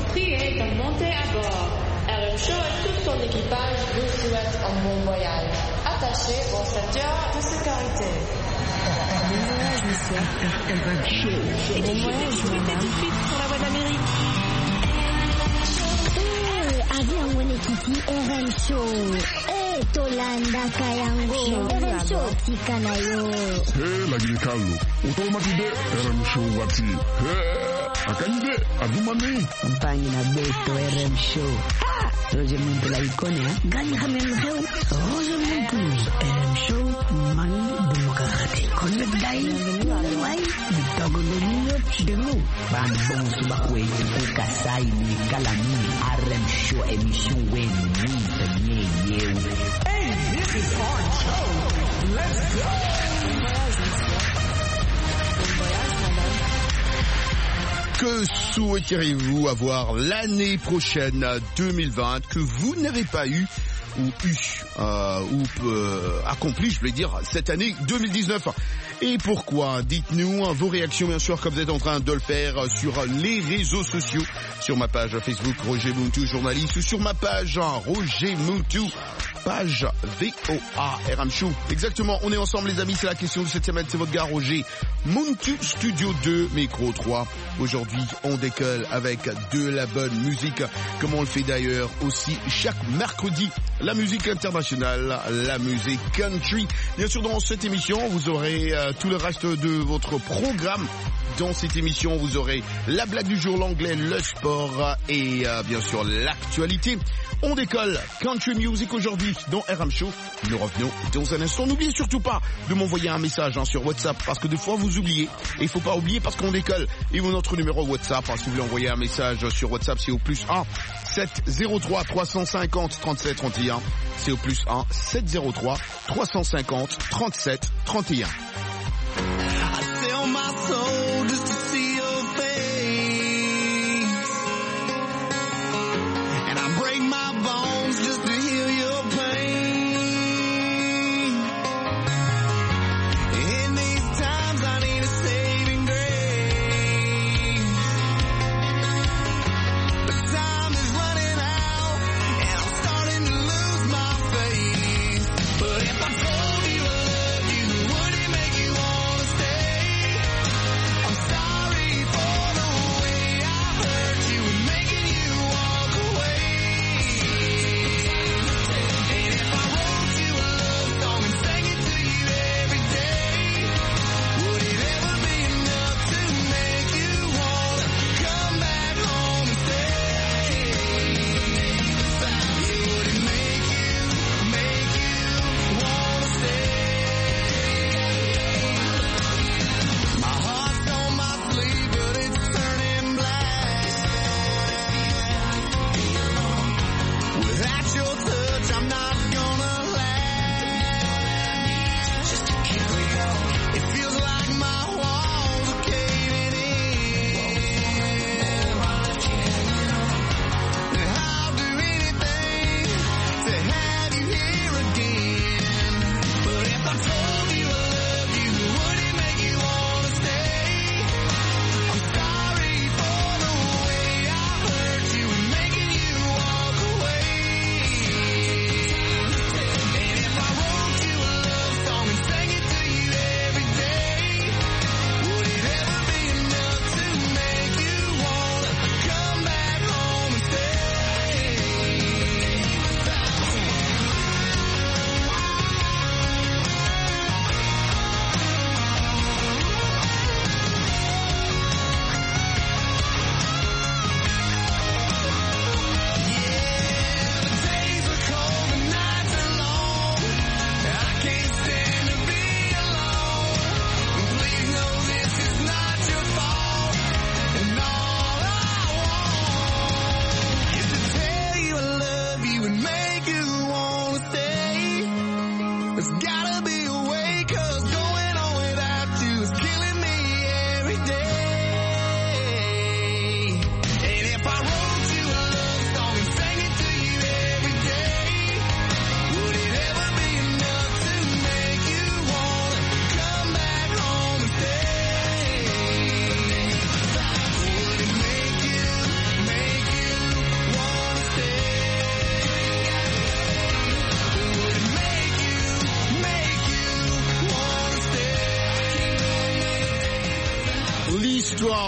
priez de monter à bord. RM Show et tout son équipage vous souhaitent un bon voyage. Attachez vos ceintures de sécurité. Bon voyage, monsieur. RM Show. Bon voyage, madame. Tout de suite sur la voie d'Amérique. Avion Wenekiti RM Show. Tolanda Kayango. RM Show Tikanayo. Lagi Carlo. Automatique RM Show wati. Akande adumani. Kampangi na Beto RM Show. Roger Muntu la ikone gani hamen heu. Roger Muntu RM Show mani demokrate. Connect dai. Wai bitogo loniyo chidemu. Ban bon subakwe kasai ni kalami RM Show emission wen ni tanye yew. Hey, this is our show. Let's go. Que souhaiteriez-vous avoir l'année prochaine 2020 que vous n'avez pas eu accompli, je vais dire, cette année 2019? Et pourquoi? Dites-nous vos réactions, bien sûr, comme vous êtes en train de le faire sur les réseaux sociaux, sur ma page Facebook Roger Muntu journaliste, ou sur ma page Roger Muntu, page VOA RM Show. Exactement, on est ensemble les amis, c'est la question de cette semaine, c'est votre gars Roger Muntu, Studio 2, micro 3. Aujourd'hui, on décolle avec de la bonne musique, comme on le fait d'ailleurs aussi chaque mercredi. La musique internationale, la musique country. Bien sûr, dans cette émission, vous aurez tout le reste de votre programme. Dans cette émission, vous aurez la blague du jour, l'anglais, le sport et bien sûr l'actualité. On décolle country music aujourd'hui dans RM Show. Nous revenons dans un instant. N'oubliez surtout pas de m'envoyer un message sur WhatsApp parce que des fois vous oubliez. Et il faut pas oublier parce qu'on décolle. Et notre numéro WhatsApp, si vous voulez envoyer un message sur WhatsApp, c'est au +1 703 350 37 31. C'est au +1 703 350 37 31. I sell my soul just to see your face, and I break my bones just to heal your pain. In these times I need a saving grace, but time is running out and I'm starting to lose my faith. But if I told you I loved you, would it make you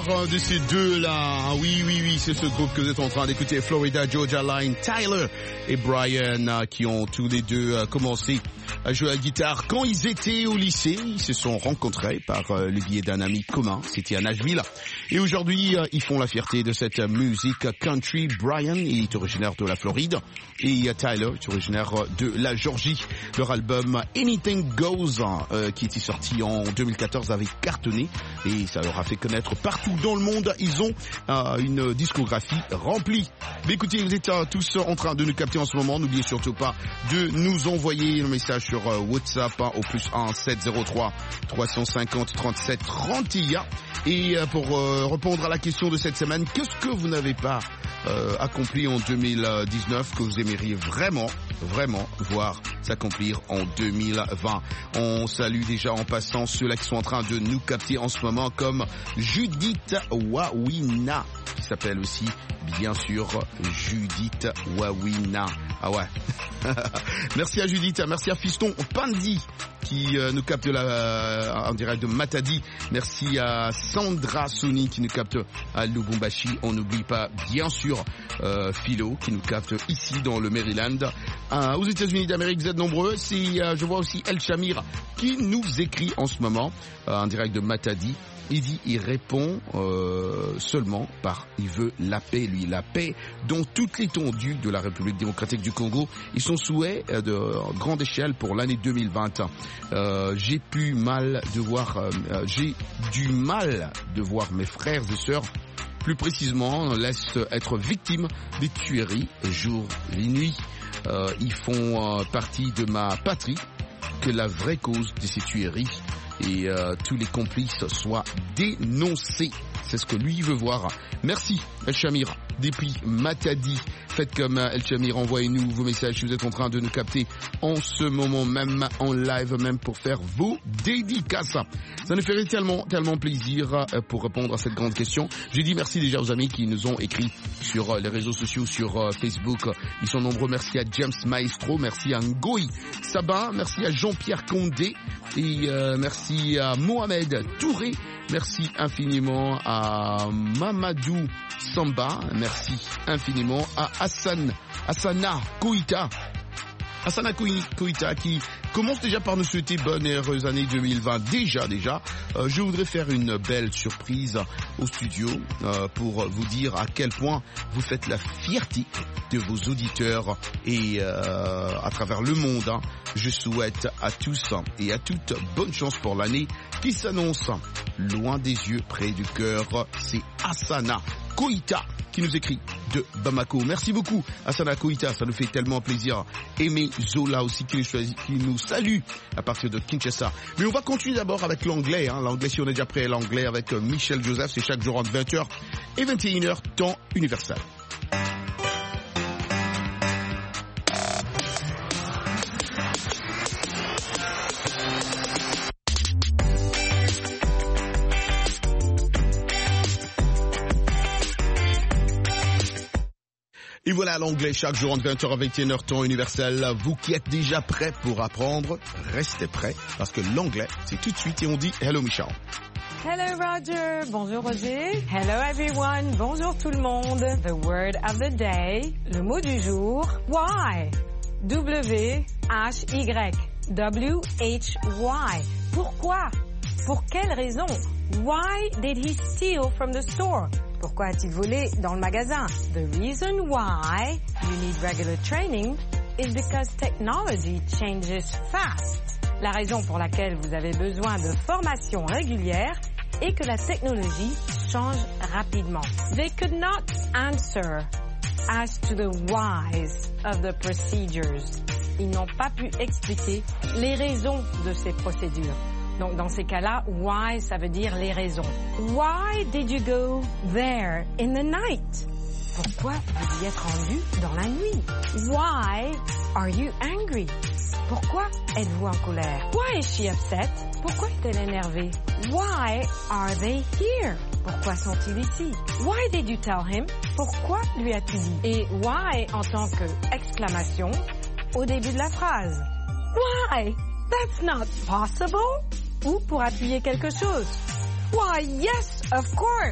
de ces deux-là. Oui, c'est ce groupe que vous êtes en train d'écouter, Florida Georgia Line, Tyler et Brian, qui ont tous les deux commencé à jouer à la guitare quand ils étaient au lycée. Ils se sont rencontrés par le biais d'un ami commun, c'était à Nashville. Et aujourd'hui, ils font la fierté de cette musique country. Brian est originaire de la Floride et Tyler est originaire de la Georgie. Leur album Anything Goes, qui était sorti en 2014, avait cartonné et ça leur a fait connaître partout dans le monde. Ils ont une discographie remplie. Mais écoutez, vous êtes tous en train de nous capter en ce moment. N'oubliez surtout pas de nous envoyer un message sur WhatsApp au +1 703 350 37 31. Et pour répondre à la question de cette semaine, qu'est-ce que vous n'avez pas accompli en 2019 que vous aimeriez vraiment voir s'accomplir en 2020? On salue déjà en passant ceux-là qui sont en train de nous capter en ce moment, comme Judith Wawina, qui s'appelle aussi bien sûr Judith Wawina. Ah ouais. Merci à Judith, merci à Fiston Pandi qui nous capte en direct de Matadi. Merci à Sandra Sony qui nous capte à Lubumbashi. On n'oublie pas bien sûr Philo qui nous capte ici dans le Maryland. Aux États-Unis d'Amérique, vous êtes nombreux. Je vois aussi El Chamir qui nous écrit en ce moment en direct de Matadi. Il dit, il répond seulement il veut la paix, lui, la paix dans toute l'étendue de la République démocratique du Congo. Et son souhait de grande échelle pour l'année 2020. J'ai du mal de voir mes frères et sœurs, plus précisément, laissent être victimes des tueries jour et nuit. Ils font partie de ma patrie. Que la vraie cause de ces tueries et tous les complices soient dénoncés. C'est ce que lui veut voir. Merci El Chamir depuis Matadi. Faites comme El Chamir, envoyez-nous vos messages si vous êtes en train de nous capter en ce moment même, en live même, pour faire vos dédicaces. Ça nous ferait tellement plaisir pour répondre à cette grande question. J'ai dit merci déjà aux amis qui nous ont écrit sur les réseaux sociaux, sur Facebook. Ils sont nombreux. Merci à James Maestro, merci à Ngoï Sabin, merci à Jean-Pierre Condé et merci à Mohamed Touré. Merci infiniment à Mamadou Samba. Merci infiniment à Hassana Koïta. Hassana Koïta qui commence déjà par nous souhaiter bonne et heureuse année 2020. Déjà, je voudrais faire une belle surprise au studio pour vous dire à quel point vous faites la fierté de vos auditeurs et à travers le monde. Je souhaite à tous et à toutes bonne chance pour l'année qui s'annonce. Loin des yeux, près du cœur, c'est Hassana Koïta qui nous écrit de Bamako. Merci beaucoup Hassana Koïta, ça nous fait tellement plaisir. Aimé Zola aussi qui nous salue à partir de Kinshasa. Mais on va continuer d'abord avec l'anglais. L'anglais, si on est déjà prêt à l'anglais avec Michel Joseph, c'est chaque jour entre 20h et 21h, temps universel. Et voilà l'anglais chaque jour entre 20h et 21h temps universel. Vous qui êtes déjà prêts pour apprendre, restez prêts parce que l'anglais c'est tout de suite et on dit hello Michel. Hello Roger, bonjour Roger. Hello everyone, bonjour tout le monde. The word of the day, le mot du jour, why. W-H-Y. W-H-Y. Pourquoi? Pour quelle raison? Why did he steal from the store? Pourquoi a-t-il volé dans le magasin? The reason why you need regular training is because technology changes fast. La raison pour laquelle vous avez besoin de formation régulière est que la technologie change rapidement. They could not answer as to the whys of the procedures. Ils n'ont pas pu expliquer les raisons de ces procédures. Donc, dans ces cas-là, why, ça veut dire les raisons. Why did you go there in the night? Pourquoi vous y êtes rendu dans la nuit? Why are you angry? Pourquoi êtes-vous en colère? Why is she upset? Pourquoi est-elle énervée? Why are they here? Pourquoi sont-ils ici? Why did you tell him? Pourquoi lui as-tu dit? Et why en tant que exclamation au début de la phrase. Why? That's not possible. Ou pour appuyer quelque chose. Why, yes, of course.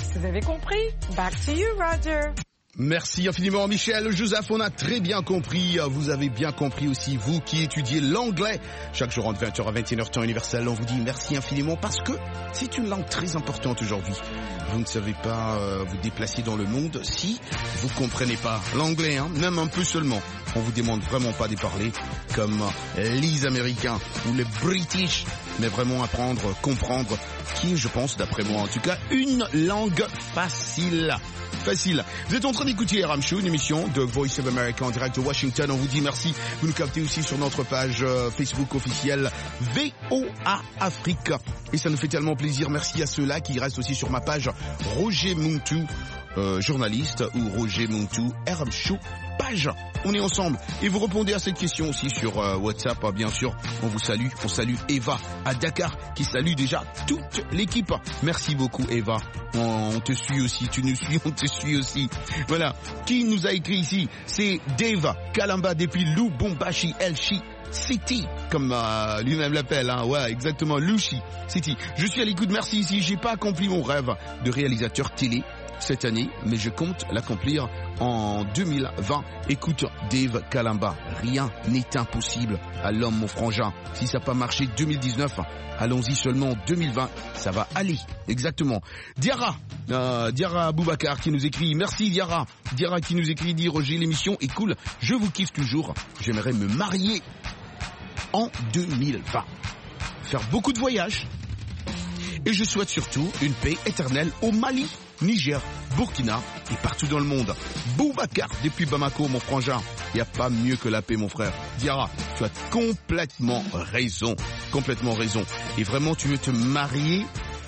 Vous avez compris? Back to you, Roger. Merci infiniment Michel, Joseph, on a très bien compris, vous avez bien compris aussi, vous qui étudiez l'anglais, chaque jour entre 20h à 21h temps universel, on vous dit merci infiniment parce que c'est une langue très importante aujourd'hui. Vous ne savez pas vous déplacer dans le monde si vous comprenez pas l'anglais, hein, même un peu seulement. On vous demande vraiment pas de parler comme les Américains ou les British, mais vraiment apprendre, comprendre, qui est, je pense, d'après moi en tout cas, une langue facile. Vous êtes en train d'écouter RM Show, une émission de Voice of America en direct de Washington. On vous dit merci. Vous nous captez aussi sur notre page Facebook officielle VOA Afrique. Et ça nous fait tellement plaisir. Merci à ceux-là qui restent aussi sur ma page Roger Muntu, journaliste, ou Roger Muntu, RM Show, page. On est ensemble. Et vous répondez à cette question aussi sur WhatsApp, bien sûr. On vous salue. On salue Eva à Dakar qui salue déjà toute l'équipe. Merci beaucoup Eva. On te suit aussi. Tu nous suis, on te suit aussi. Voilà. Qui nous a écrit ici? C'est Dave Kalamba depuis Lubumbashi Elchi City, comme lui-même l'appelle, hein. Ouais, exactement, Lushi City. Je suis à l'écoute, merci ici. J'ai pas accompli mon rêve de réalisateur télé cette année, mais je compte l'accomplir en 2020. Écoute, Dave Kalamba, rien n'est impossible à l'homme, mon frangin. Si ça n'a pas marché 2019, allons-y seulement en 2020, ça va aller. Exactement. Diarra Boubacar qui nous écrit, merci Diarra. Diarra qui nous écrit, dit Roger, l'émission est cool, je vous kiffe toujours, j'aimerais me marier en 2020. Faire beaucoup de voyages. Et je souhaite surtout une paix éternelle au Mali, Niger, Burkina et partout dans le monde. Boubacar depuis Bamako, mon frangin. Il n'y a pas mieux que la paix, mon frère. Diarra, tu as complètement raison. Complètement raison. Et vraiment, tu veux te marier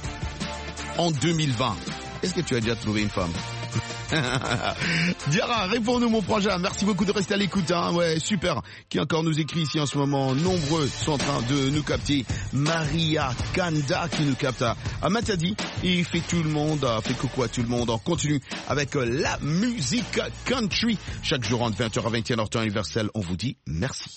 en 2020. Est-ce que tu as déjà trouvé une femme? Diarra, réponds-nous mon frangin. Merci beaucoup de rester à l'écoute, hein. Ouais, super. Qui encore nous écrit ici en ce moment? Nombreux sont en train de nous capter. Maria Kanda qui nous capte à Matadi. Et fait tout le monde, fait coucou à tout le monde. On continue avec la musique country. Chaque jour entre 20h à 21h temps universel. On vous dit merci.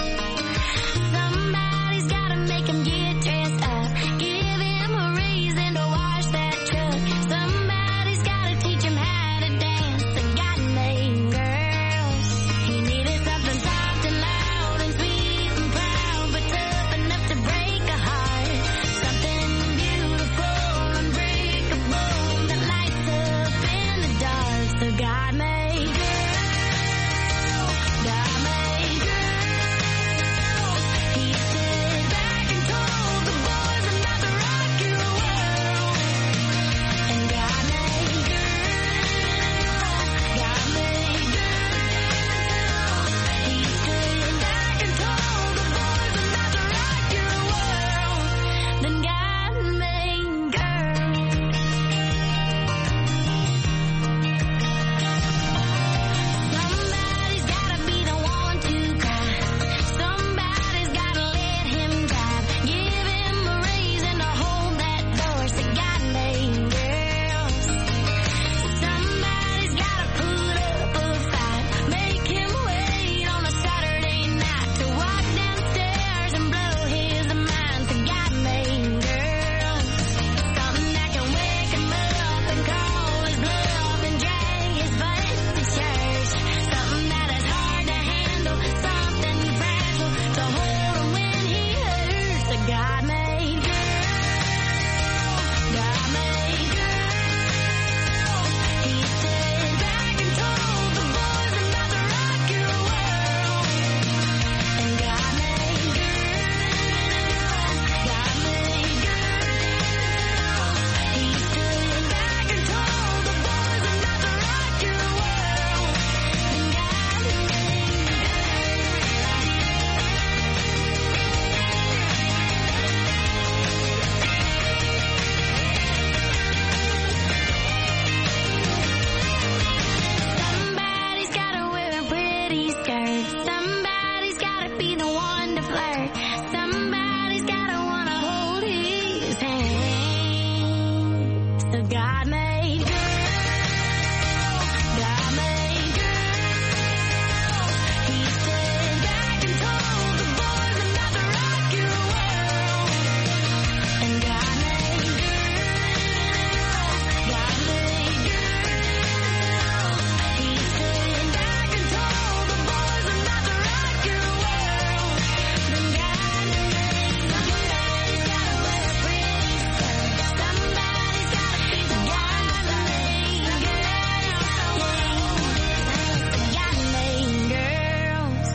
Somebody's gotta make him get dressed up, give him a reason be the one to flirt. Somebody's gotta wanna hold his hand. So God made girls, God made girls. He stood back and told the boys not to rock your world. And God made girls, God made girls. He stood back and told the boys not to rock your world. Then God made somebody's gotta wear pretty skirts. Somebody's gotta be the God made girls.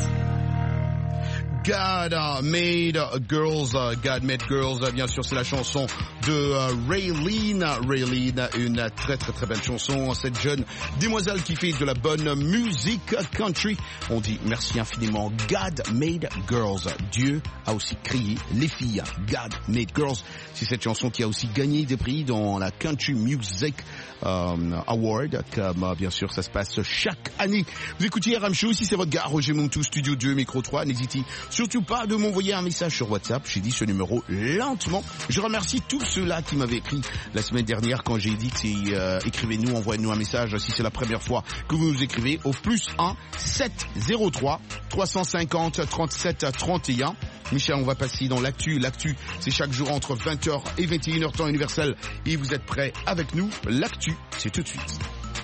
God made girls. God Made Girls, bien sûr, c'est la chanson de Raylene. Raylene, une très très très belle chanson. Cette jeune demoiselle qui fait de la bonne musique country. On dit merci infiniment. God Made Girls. Dieu a aussi créé les filles. God Made Girls. C'est cette chanson qui a aussi gagné des prix dans la Country Music Award, comme bien sûr ça se passe chaque année. Vous écoutez RM Show, ici c'est votre gars Roger Montou, Studio 2, Micro 3. N'hésitez surtout pas de m'envoyer un message sur WhatsApp. J'ai dit ce numéro lentement. Je remercie tous ceux-là qui m'avaient écrit la semaine dernière quand j'ai dit que écrivez-nous, envoyez-nous un message si c'est la première fois que vous nous écrivez au +1 703 350 37 31. Michel, on va passer dans l'actu. L'actu, c'est chaque jour entre 20h et 21h temps universel. Et vous êtes prêts avec nous? L'actu, c'est tout de suite.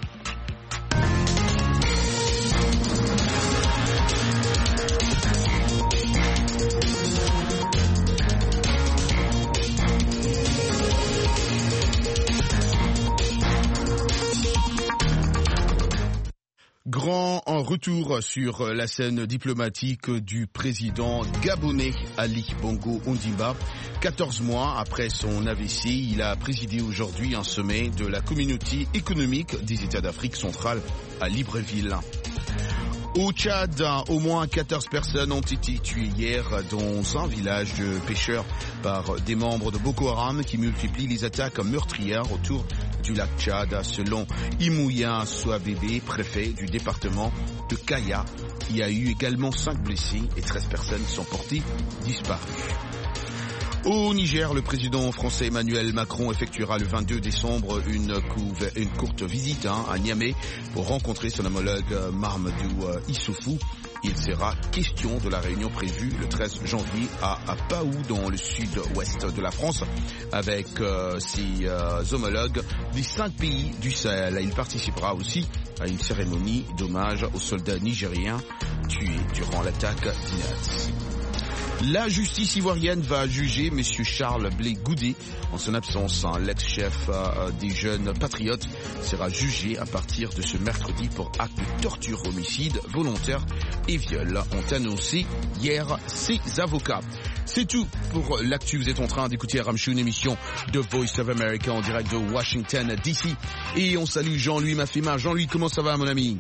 Grand retour sur la scène diplomatique du président gabonais Ali Bongo Ondimba. 14 mois après son AVC, il a présidé aujourd'hui un sommet de la communauté économique des États d'Afrique centrale à Libreville. Au Tchad, au moins 14 personnes ont été tuées hier dans un village de pêcheurs par des membres de Boko Haram qui multiplient les attaques meurtrières autour du lac Tchad. Selon Imouya Souabébé, préfet du département de Kaya, il y a eu également 5 blessés et 13 personnes sont portées disparues. Au Niger, le président français Emmanuel Macron effectuera le 22 décembre une courte visite à Niamey pour rencontrer son homologue Mahamadou Issoufou. Il sera question de la réunion prévue le 13 janvier à Paou, dans le sud-ouest de la France, avec ses homologues des 5 pays du Sahel. Il participera aussi à une cérémonie d'hommage aux soldats nigériens tués durant l'attaque d'Inat. La justice ivoirienne va juger M. Charles Blé Goudé en son absence. L'ex-chef des jeunes patriotes sera jugé à partir de ce mercredi pour acte de torture, homicide volontaire et viol, ont annoncé hier ses avocats. C'est tout pour l'actu. Vous êtes en train d'écouter RM Show, une émission de Voice of America en direct de Washington DC. Et on salue Jean-Louis Mafema. Jean-Louis, comment ça va, mon ami?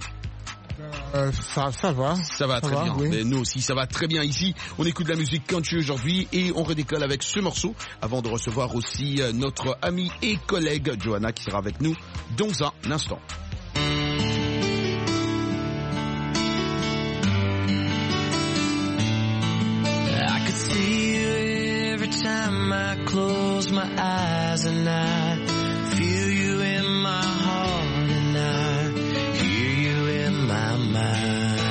Ça va. Ça va très bien. Oui. Mais nous aussi, ça va très bien ici. On écoute de la musique country aujourd'hui et on redécolle avec ce morceau avant de recevoir aussi notre amie et collègue Johanna qui sera avec nous dans un instant. I could see you every time I close my eyes, and I feel you in my heart, and I hear you in my mind,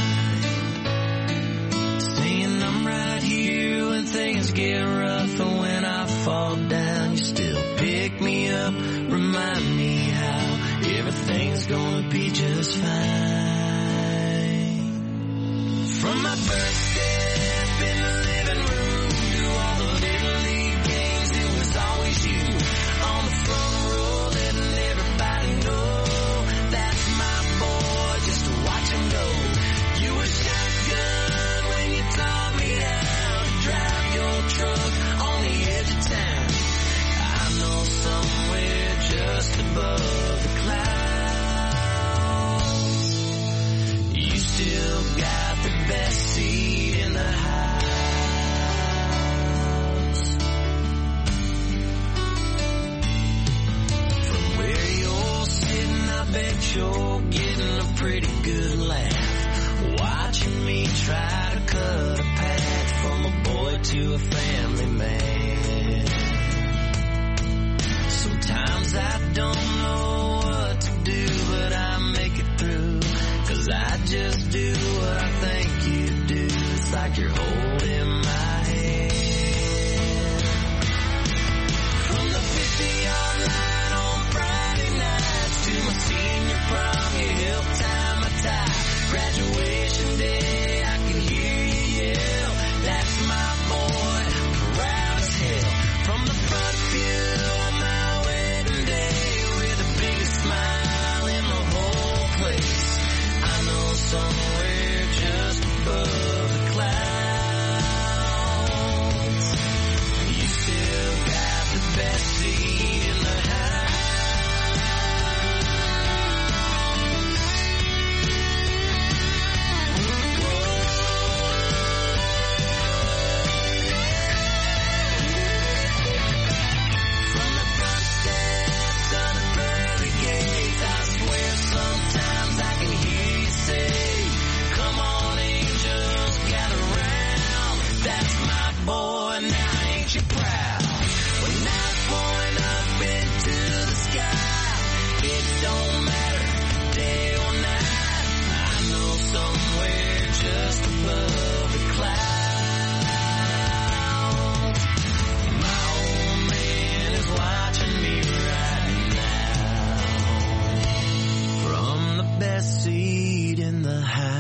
saying I'm right here when things get rough, and when I fall down you still pick me up, remind me how everything's gonna be just fine. From my birth step in the living room to all the little league games, it was always you on the front row letting everybody know that's my boy, just to watch him go. You were shotgun when you taught me how to drive your truck on the edge of town. I know somewhere just above the clouds you still got the best seat in the house. From where you're sitting, I bet you're getting a pretty good laugh, watching me try to cut a holding my hand. From the 50-yard line on Friday nights to my senior prom, you helped tie my tie. Graduation day, I can hear you yell, that's my boy, proud as hell. From the front pew on my wedding day, with the biggest smile in the whole place. I know somewhere just above the clouds, you still got the best seat in the house. From the front steps of the pearly gates, I swear sometimes I can hear you say, come on angels, gather round. That's my boy, now ain't you proud? When I point up into the sky, it don't matter day or night. I know somewhere just above the clouds, my old man is watching me right now from the best seat in the house.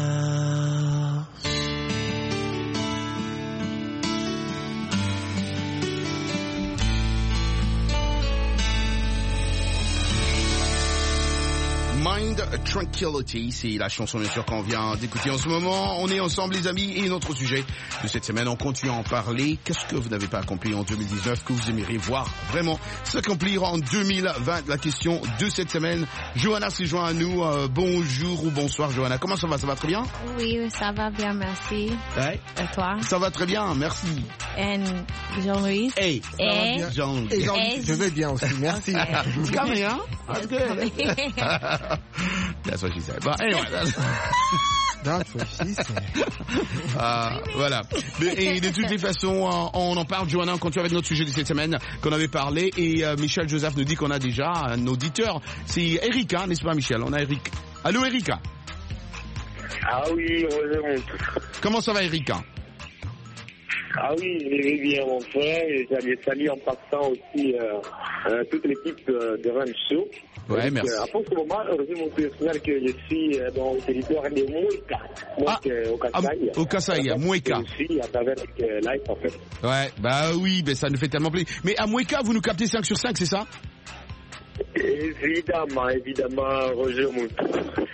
Mind Tranquility, c'est la chanson bien sûr qu'on vient d'écouter en ce moment. On est ensemble les amis et notre sujet de cette semaine, on continue à en parler. Qu'est-ce que vous n'avez pas accompli en 2019 que vous aimeriez voir vraiment s'accomplir en 2020? La question de cette semaine. Johanna s'est joint à nous. Bonjour ou bonsoir Johanna, comment ça va? Ça va très bien? Oui, ça va bien, merci. Ouais. Et toi? Ça va très bien, merci. Et Jean-Louis? Hey, Et Jean. Et Jean-Luc, je vais bien aussi, merci. Come here. That's good. That's what she said. But anyway, That's what she said. voilà. Et de toutes les façons, on en parle, Johanna, on continue avec notre sujet de cette semaine qu'on avait parlé. Et Michel Joseph nous dit qu'on a déjà un auditeur. C'est Erika, n'est-ce pas Michel? On a Eric. Allô Erika? Ah oui, heureusement. Comment ça va Erika? Ah oui, je vais bien mon frère et j'allais saluer en passant aussi toute l'équipe de Run Show. Ouais, donc, merci. à ce moment, heureusement, on peut signaler que je suis dans le territoire de Mouika, donc au Kasaï. Au Kasaï, à Mouika. Je suis à travers Live en fait. Ouais, bah oui, ben ça nous fait tellement plaisir. Mais à Mouika, vous nous captez 5 sur 5, c'est ça? Évidemment, Roger Moutou.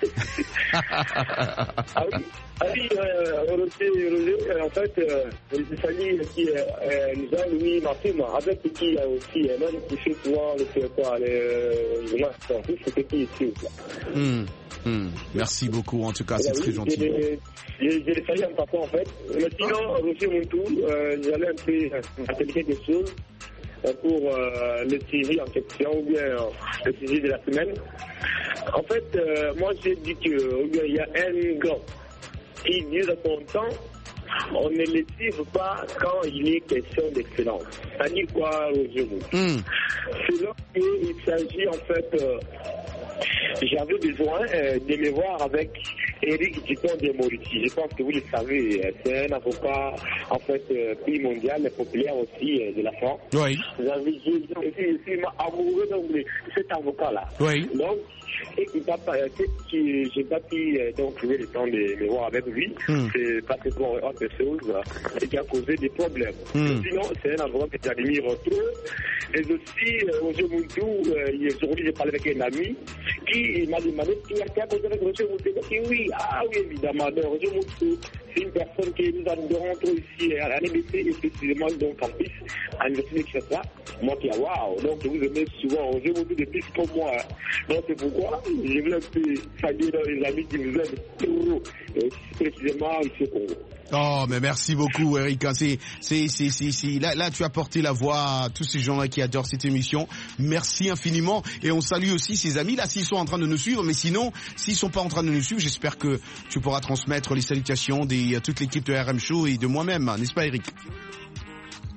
Roger, en fait, je salue aussi Jean-Louis Martin, avec qui a aussi un homme qui fait souvent le c'était qui ici. Merci beaucoup, en tout cas, c'est très gentil. Je l'ai salue en passant, en fait. Mais sinon, Roger Moutou, j'allais un peu atteler quelque chose pour le sujet en question, ou bien le sujet de la semaine. En fait, moi j'ai dit que il y a un gars qui dit de son temps, on ne le suive pas quand il est question d'excellence. C'est-à-dire quoi, Roger Moutou? C'est là qu'il s'agit en fait, j'avais besoin de me voir avec Éric Dupond-de-Moretti. Je pense que vous le savez, c'est un avocat en fait prix mondial, populaire aussi de la France. Oui. Je suis amoureux de cet avocat-là. Oui. Donc, et qui j'ai pas pu donc trouver le temps de me voir avec lui, c'est parce que pour autre chose et qui a causé des problèmes. Sinon, c'est un avocat que j'admire trop. Et aussi, Roger Moutou, aujourd'hui j'ai parlé avec un ami qui m'a demandé qui a posé avec Roger Moutou. Et oui, évidemment, donc Roger Moutou, c'est une personne que nous adorons trop ici à l'NBC et précisément donc campus, à l'université de Kinshasa. Moi qui waouh, donc vous aimez souvent Roger Moutou depuis pour moi. Donc c'est pourquoi je voulais un peu saluer les amis qui vous aiment trop, précisément ici au Congo. Oh, mais merci beaucoup, Erika. Là, tu as porté la voix à tous ces gens-là qui adorent cette émission. Merci infiniment. Et on salue aussi ces amis, là, s'ils sont en train de nous suivre. Mais sinon, s'ils sont pas en train de nous suivre, j'espère que tu pourras transmettre les salutations de toute l'équipe de RM Show et de moi-même. N'est-ce pas, Eric?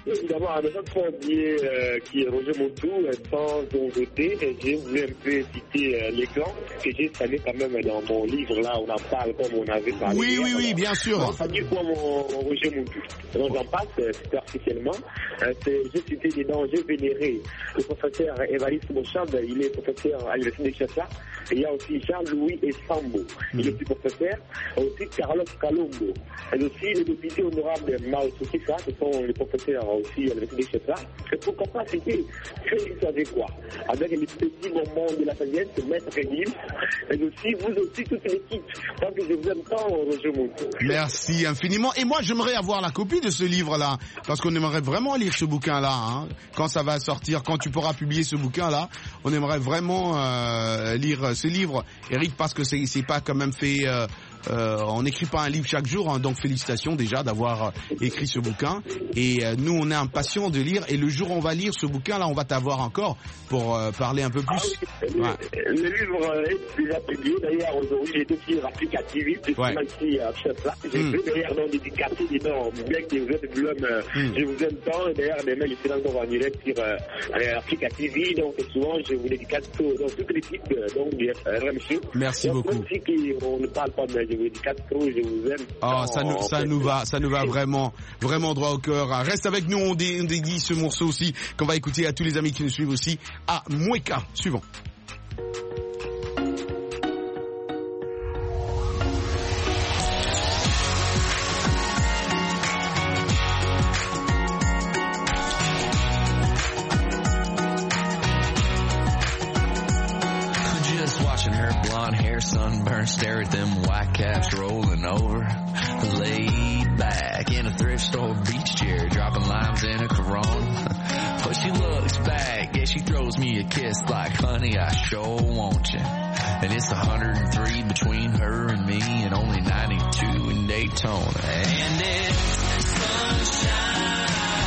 évidemment, à notre fondier qui est Roger Montou, sans doter, j'ai voulu un peu citer les clans que j'ai installés quand même dans mon livre, là, on en parle comme on avait parlé. Oui, bien sûr. Ça dit quoi, mon Roger Montou? Donc, j'en passe superficiellement. J'ai cité des dangers vénérés. Le professeur Évariste Beauchamp, il est professeur à l'Université de Kinshasa. Et il y a aussi Jean-Louis Essambo, il est aussi professeur. Aussi Carlos Calombo. Et aussi le député honorable Mao Tsukisa, ce sont les professeurs aussi à l'Université de Kinshasa. Et pourquoi pas citer Félix Adéquat, avec les petits moments de la sagesse, Maître Guillaume, et aussi vous aussi toute l'équipe. Donc je vous aime tant, Roger Montou. Merci infiniment. Et moi, j'aimerais avoir la copie de ce livre-là, parce qu'on aimerait vraiment lire ce bouquin-là. Hein. Quand ça va sortir, quand tu pourras publier ce bouquin-là, on aimerait vraiment lire ce livre, Eric, parce que c'est pas quand même fait... on n'écrit pas un livre chaque jour, hein, donc félicitations déjà d'avoir écrit ce bouquin. Et nous, on est impatients de lire. Et le jour où on va lire ce bouquin-là, on va t'avoir encore pour parler un peu plus. Le livre est déjà publié. D'ailleurs, aujourd'hui, j'ai été sur applicativiste. Ici à Chefla. J'ai fait d'ailleurs dans dédicacé dedans. Bien que vous êtes de l'homme, je vous aime tant. Et d'ailleurs, demain, je serai encore en direct sur applicativiste. Donc, souvent, je vous dédicace dans toute l'équipe donc, du RMC. Merci beaucoup. Même si on ne parle pas de je vous dédicace trop, je vous aime. Oh, ça nous va vraiment droit au cœur. Reste avec nous, on dédie ce morceau aussi qu'on va écouter à tous les amis qui nous suivent aussi à Moueka. Suivant. Sunburn, stare at them white caps rolling over. Laid back in a thrift store beach chair, dropping limes in a Corona. But she looks back, yeah, she throws me a kiss like, honey, I sure want you. And it's 103 between her and me, and only 92 in Daytona. And it's sunshine.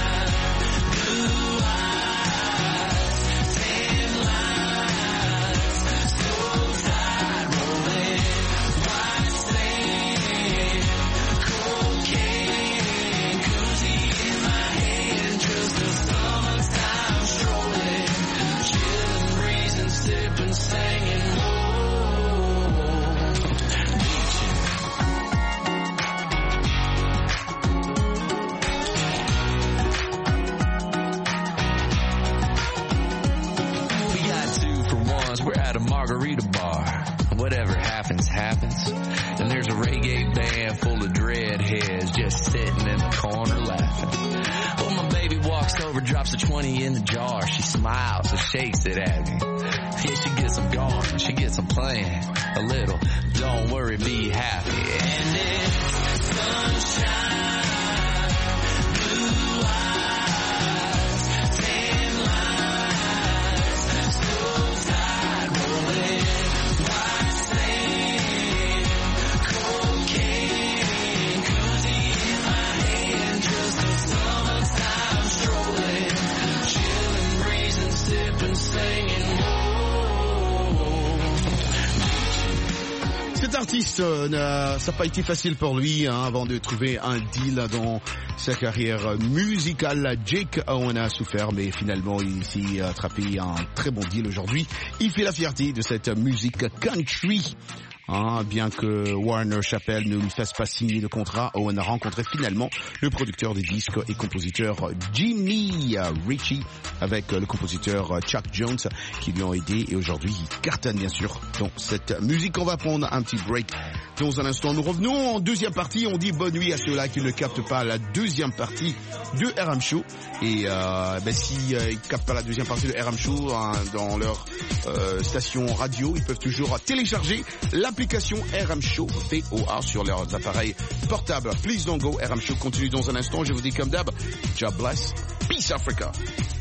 Margarita bar. Whatever happens, happens. And there's a reggae band full of dreadheads just sitting in the corner laughing. Well, my baby walks over, drops a 20 in the jar. She smiles and shakes it at me. Yeah, she gets them going, she gets them playing a little. Don't worry, be happy. And it's sunshine. Cet artiste, ça n'a pas été facile pour lui avant de trouver un deal dans sa carrière musicale. Jake Owen a souffert, mais finalement il s'est attrapé un très bon deal aujourd'hui. Il fait la fierté de cette musique country. Bien que Warner Chappell ne lui fasse pas signer le contrat, Owen a rencontré finalement le producteur des disques et compositeur Jimmy Ritchie avec le compositeur Chuck Jones qui lui ont aidé, et aujourd'hui il cartonne bien sûr dans cette musique. On va prendre un petit break. Dans un instant, nous revenons en deuxième partie. On dit bonne nuit à ceux-là qui ne captent pas la deuxième partie de RM Show. Et si ils captent pas la deuxième partie de RM Show dans leur station radio, ils peuvent toujours télécharger l'application RM Show VOA sur leurs appareils portables. Please don't go. RM Show continue dans un instant. Je vous dis comme d'hab, God bless. Peace Africa.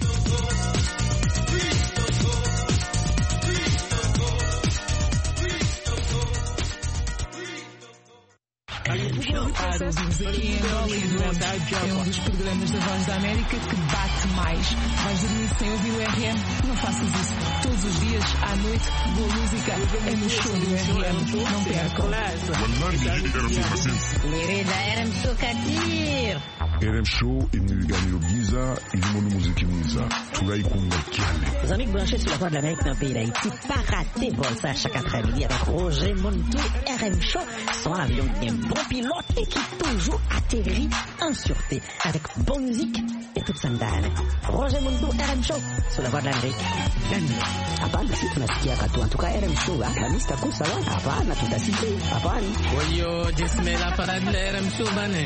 Ouvimos aqui em Angola e durante é um dos programas da Voz da América que bate mais. Vais dormir sem ouvir o RM? Não faças isso. Todos os dias, à noite, boa música é no show do RM. Não percam. والله بيجي لي كلام في المسير نريد RM Show كتير. RM Show imiganiro byiza irimo n'umuziki mwiza turayikunda cyane. Les amis branchés sur la voie de l'Amérique dans le pays d'Haïti, pas raté pour ça chaque après-midi avec Roger Montou, RM Show, son avion d'un bon pilote et qui toujours atterrit en sûreté avec bonne musique et toute sa dalle. Roger Montou, RM Show, sur la voie de l'Amérique. Hapana, si tunasikia katu. En tout cas, RM Show, la mista kusa wa. Hapana, tutasikia. Hapana. Oyo, jismela para RM Show bane.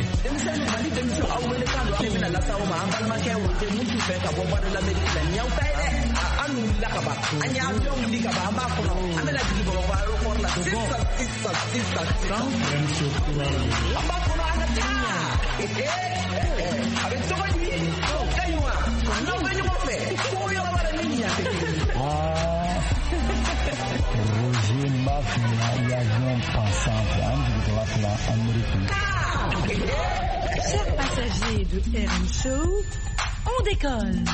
Roger Mafia, l'avion pensant américain. Chers passagers de RM Show, on décolle.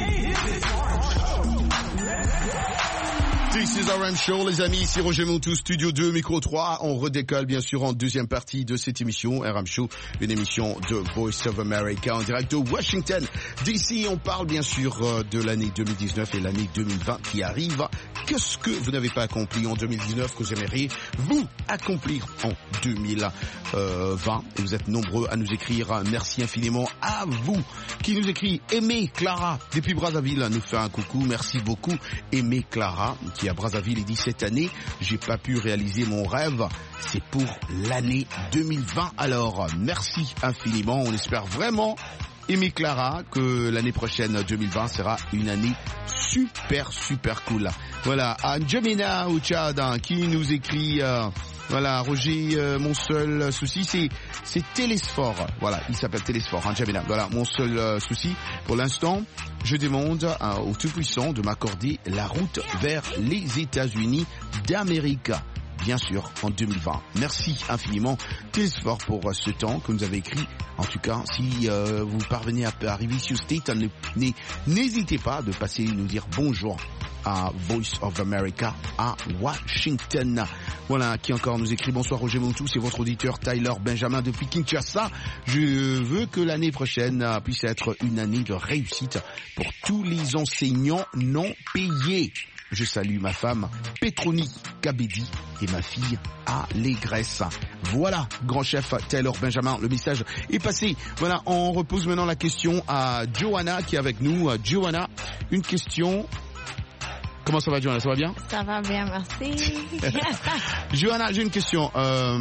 This is RM Show, les amis, ici Roger Montou, Studio 2, Micro 3. On redécolle bien sûr en deuxième partie de cette émission, RM Show, une émission de Voice of America en direct de Washington. D'ici, on parle bien sûr de l'année 2019 et l'année 2020 qui arrive. Qu'est-ce que vous n'avez pas accompli en 2019 que vous aimeriez vous accomplir en 2020? Et vous êtes nombreux à nous écrire. Merci infiniment à vous qui nous écrit. Aimé Clara depuis Brazzaville nous fait un coucou. Merci beaucoup Aimé Clara qui à Brazzaville et dit cette année j'ai pas pu réaliser mon rêve. C'est pour l'année 2020. Alors merci infiniment. On espère vraiment Aimé Clara que l'année prochaine 2020 sera une année super cool. Voilà, Anjamina au Tchad qui nous écrit voilà, Roger, mon seul souci c'est Télésphore. Voilà, il s'appelle Télésphore, Anjamina. Voilà, mon seul souci pour l'instant, je demande au Tout-Puissant de m'accorder la route vers les États-Unis d'Amérique. Bien sûr, en 2020. Merci infiniment, Télésphore, pour ce temps que vous avez écrit. En tout cas, si vous parvenez à arriver sur State, n'hésitez pas de passer nous dire bonjour à Voice of America à Washington. Voilà, qui encore nous écrit bonsoir Roger Montou, c'est votre auditeur Tyler Benjamin depuis Kinshasa. Je veux que l'année prochaine puisse être une année de réussite pour tous les enseignants non payés. Je salue ma femme Petroni Kabedi et ma fille Allégresse. Voilà, grand chef Taylor Benjamin, le message est passé. Voilà, on repose maintenant la question à Johanna qui est avec nous. Johanna, une question. Comment ça va Johanna, ça va bien? Ça va bien, merci. Johanna, j'ai une question.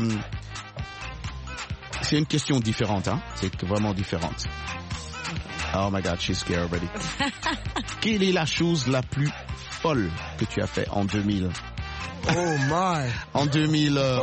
C'est une question différente, hein? C'est vraiment différente. Oh my God, she's scared already. Quelle est la chose la plus folle que tu as fait en 2000? Oh my. En 2019.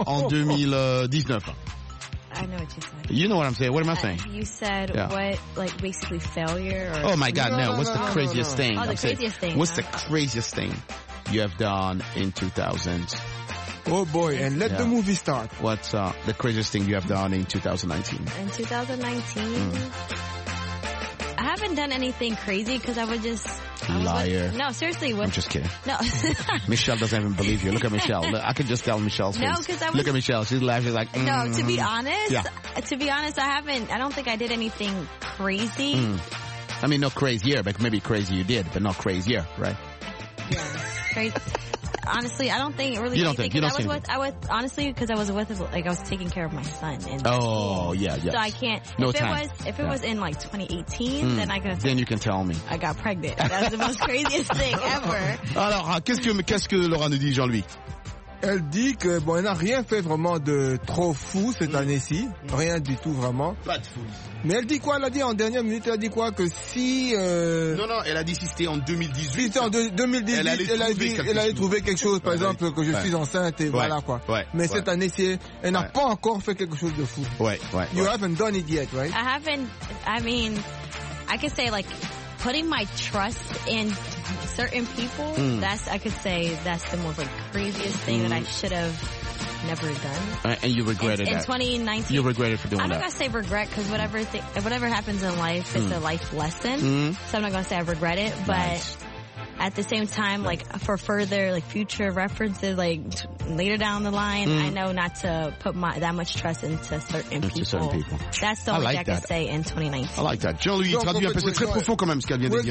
I know what you said. You know what I'm saying. What am I saying? You said what, like basically failure? Or oh my God, no. What's the craziest thing? Oh, the craziest thing. What's the craziest thing you have done in 2000? Oh boy, and let the movie start. What's the craziest thing you have done in 2019? In 2019? I haven't done anything crazy because I would just... Liar. No, seriously. I'm just kidding. No. Michelle doesn't even believe you. Look at Michelle. I can just tell Michelle's face. No, because I was... Look at Michelle. She's laughing like... No, to be honest, yeah. I don't think I did anything crazy. I mean, not crazier, but maybe crazy you did, but not crazier, right? Yeah, crazy. Honestly, I don't think really. You don't think? You don't think? I was honestly because I was taking care of my son. Oh, yeah. So I can't. No if time. It was in like 2018, then I could. Then you can tell me. I got pregnant. That's the most craziest thing ever. Alors, qu'est-ce que Laura nous dit, Jean-Louis? Elle dit que bon, elle n'a rien fait vraiment de trop fou cette année-ci, rien du tout vraiment. Pas de fou. Mais elle dit quoi? Elle a dit en dernière minute, elle a dit quoi? Que si Non, elle a dit si c'était en 2018. Si c'était en 2018, elle allait trouver quelque chose, par exemple que je suis enceinte et voilà quoi. Mais cette année-ci, elle n'a pas encore fait quelque chose de fou. You haven't done it yet, right? I haven't. I mean, I could say like putting my trust in certain people. I could say that's the most like craziest thing that I should have never done. And you regretted in that. 2019. You regretted for doing I'm that. not going to say regret because whatever happens in life is a life lesson. So I'm not going to say I regret it. But at the same time, like for further like future references, like later down the line, I know not to put that much trust into certain people. That's the only thing I can say in 2019. I like that. Jean-Louis, traduit un peu, c'est très profond quand même ce qu'elle vient de dire.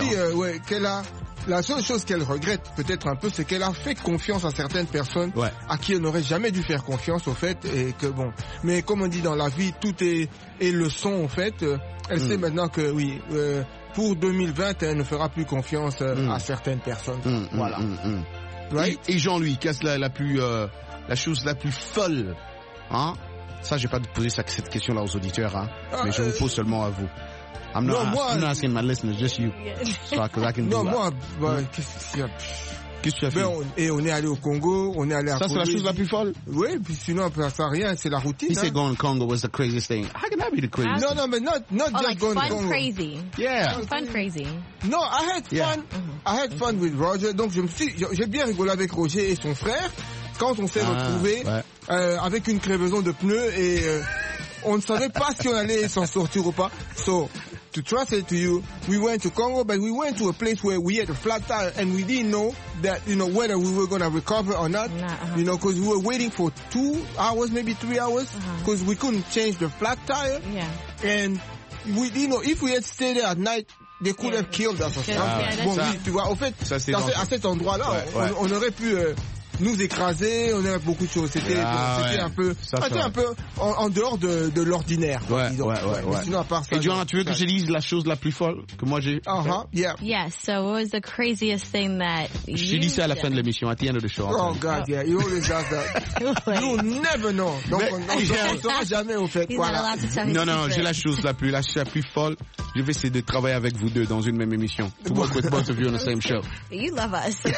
La seule chose qu'elle regrette peut-être un peu, c'est qu'elle a fait confiance à certaines personnes à qui elle n'aurait jamais dû faire confiance au fait, et que bon. Mais comme on dit dans la vie, tout est leçon au fait. Elle sait maintenant que oui, pour 2020, elle ne fera plus confiance à certaines personnes. Voilà. Right? Et Jean-Louis, qu'est-ce la chose la plus folle, hein? Ça, j'ai pas de poser cette question-là aux auditeurs, hein. Mais je vous pose seulement à vous. I'm not asking my listeners, just you. So, cause I can do that. Qu'est-ce que tu as fait? Et on est allé au Congo, on est allé à Ça, c'est la chose la plus folle? Oui, puis sinon, ça rien, c'est la routine. He said going to Congo was the craziest thing. How can that be the craziest? No, but not just like going to Congo. Congo. Crazy. Yeah. Fun crazy. No, I had fun. I had fun with Roger. Donc, j'ai bien rigolé avec Roger et son frère quand on s'est retrouvés avec une crevaison de pneus et on ne savait pas si on allait s'en sortir ou pas. So, to translate to you, we went to Congo, but we went to a place where we had a flat tire and we didn't know that, whether we were going to recover or not, because we were waiting for 2 hours, maybe 3 hours, because we couldn't change the flat tire. Yeah. And we didn't know if we had stayed there at night, they could have killed us. Bon, oui, tu vois, au fait, à cet endroit-là, on aurait pu nous écraser, on avait beaucoup de choses. C'était un peu en dehors de l'ordinaire. Sinon, à part ça. Et Joanna, tu veux que je dise la chose la plus folle que moi j'ai? Yeah, so what was the craziest thing that je t'ai dit ça à la fin de l'émission, at the end of the show. Oh God, yeah, you always does that. You'll never know. Donc, on ne saura jamais au fait. Voilà. Non, j'ai la chose la plus folle. Je vais essayer de travailler avec vous deux dans une même émission. To work with both of you on the same show. You love us,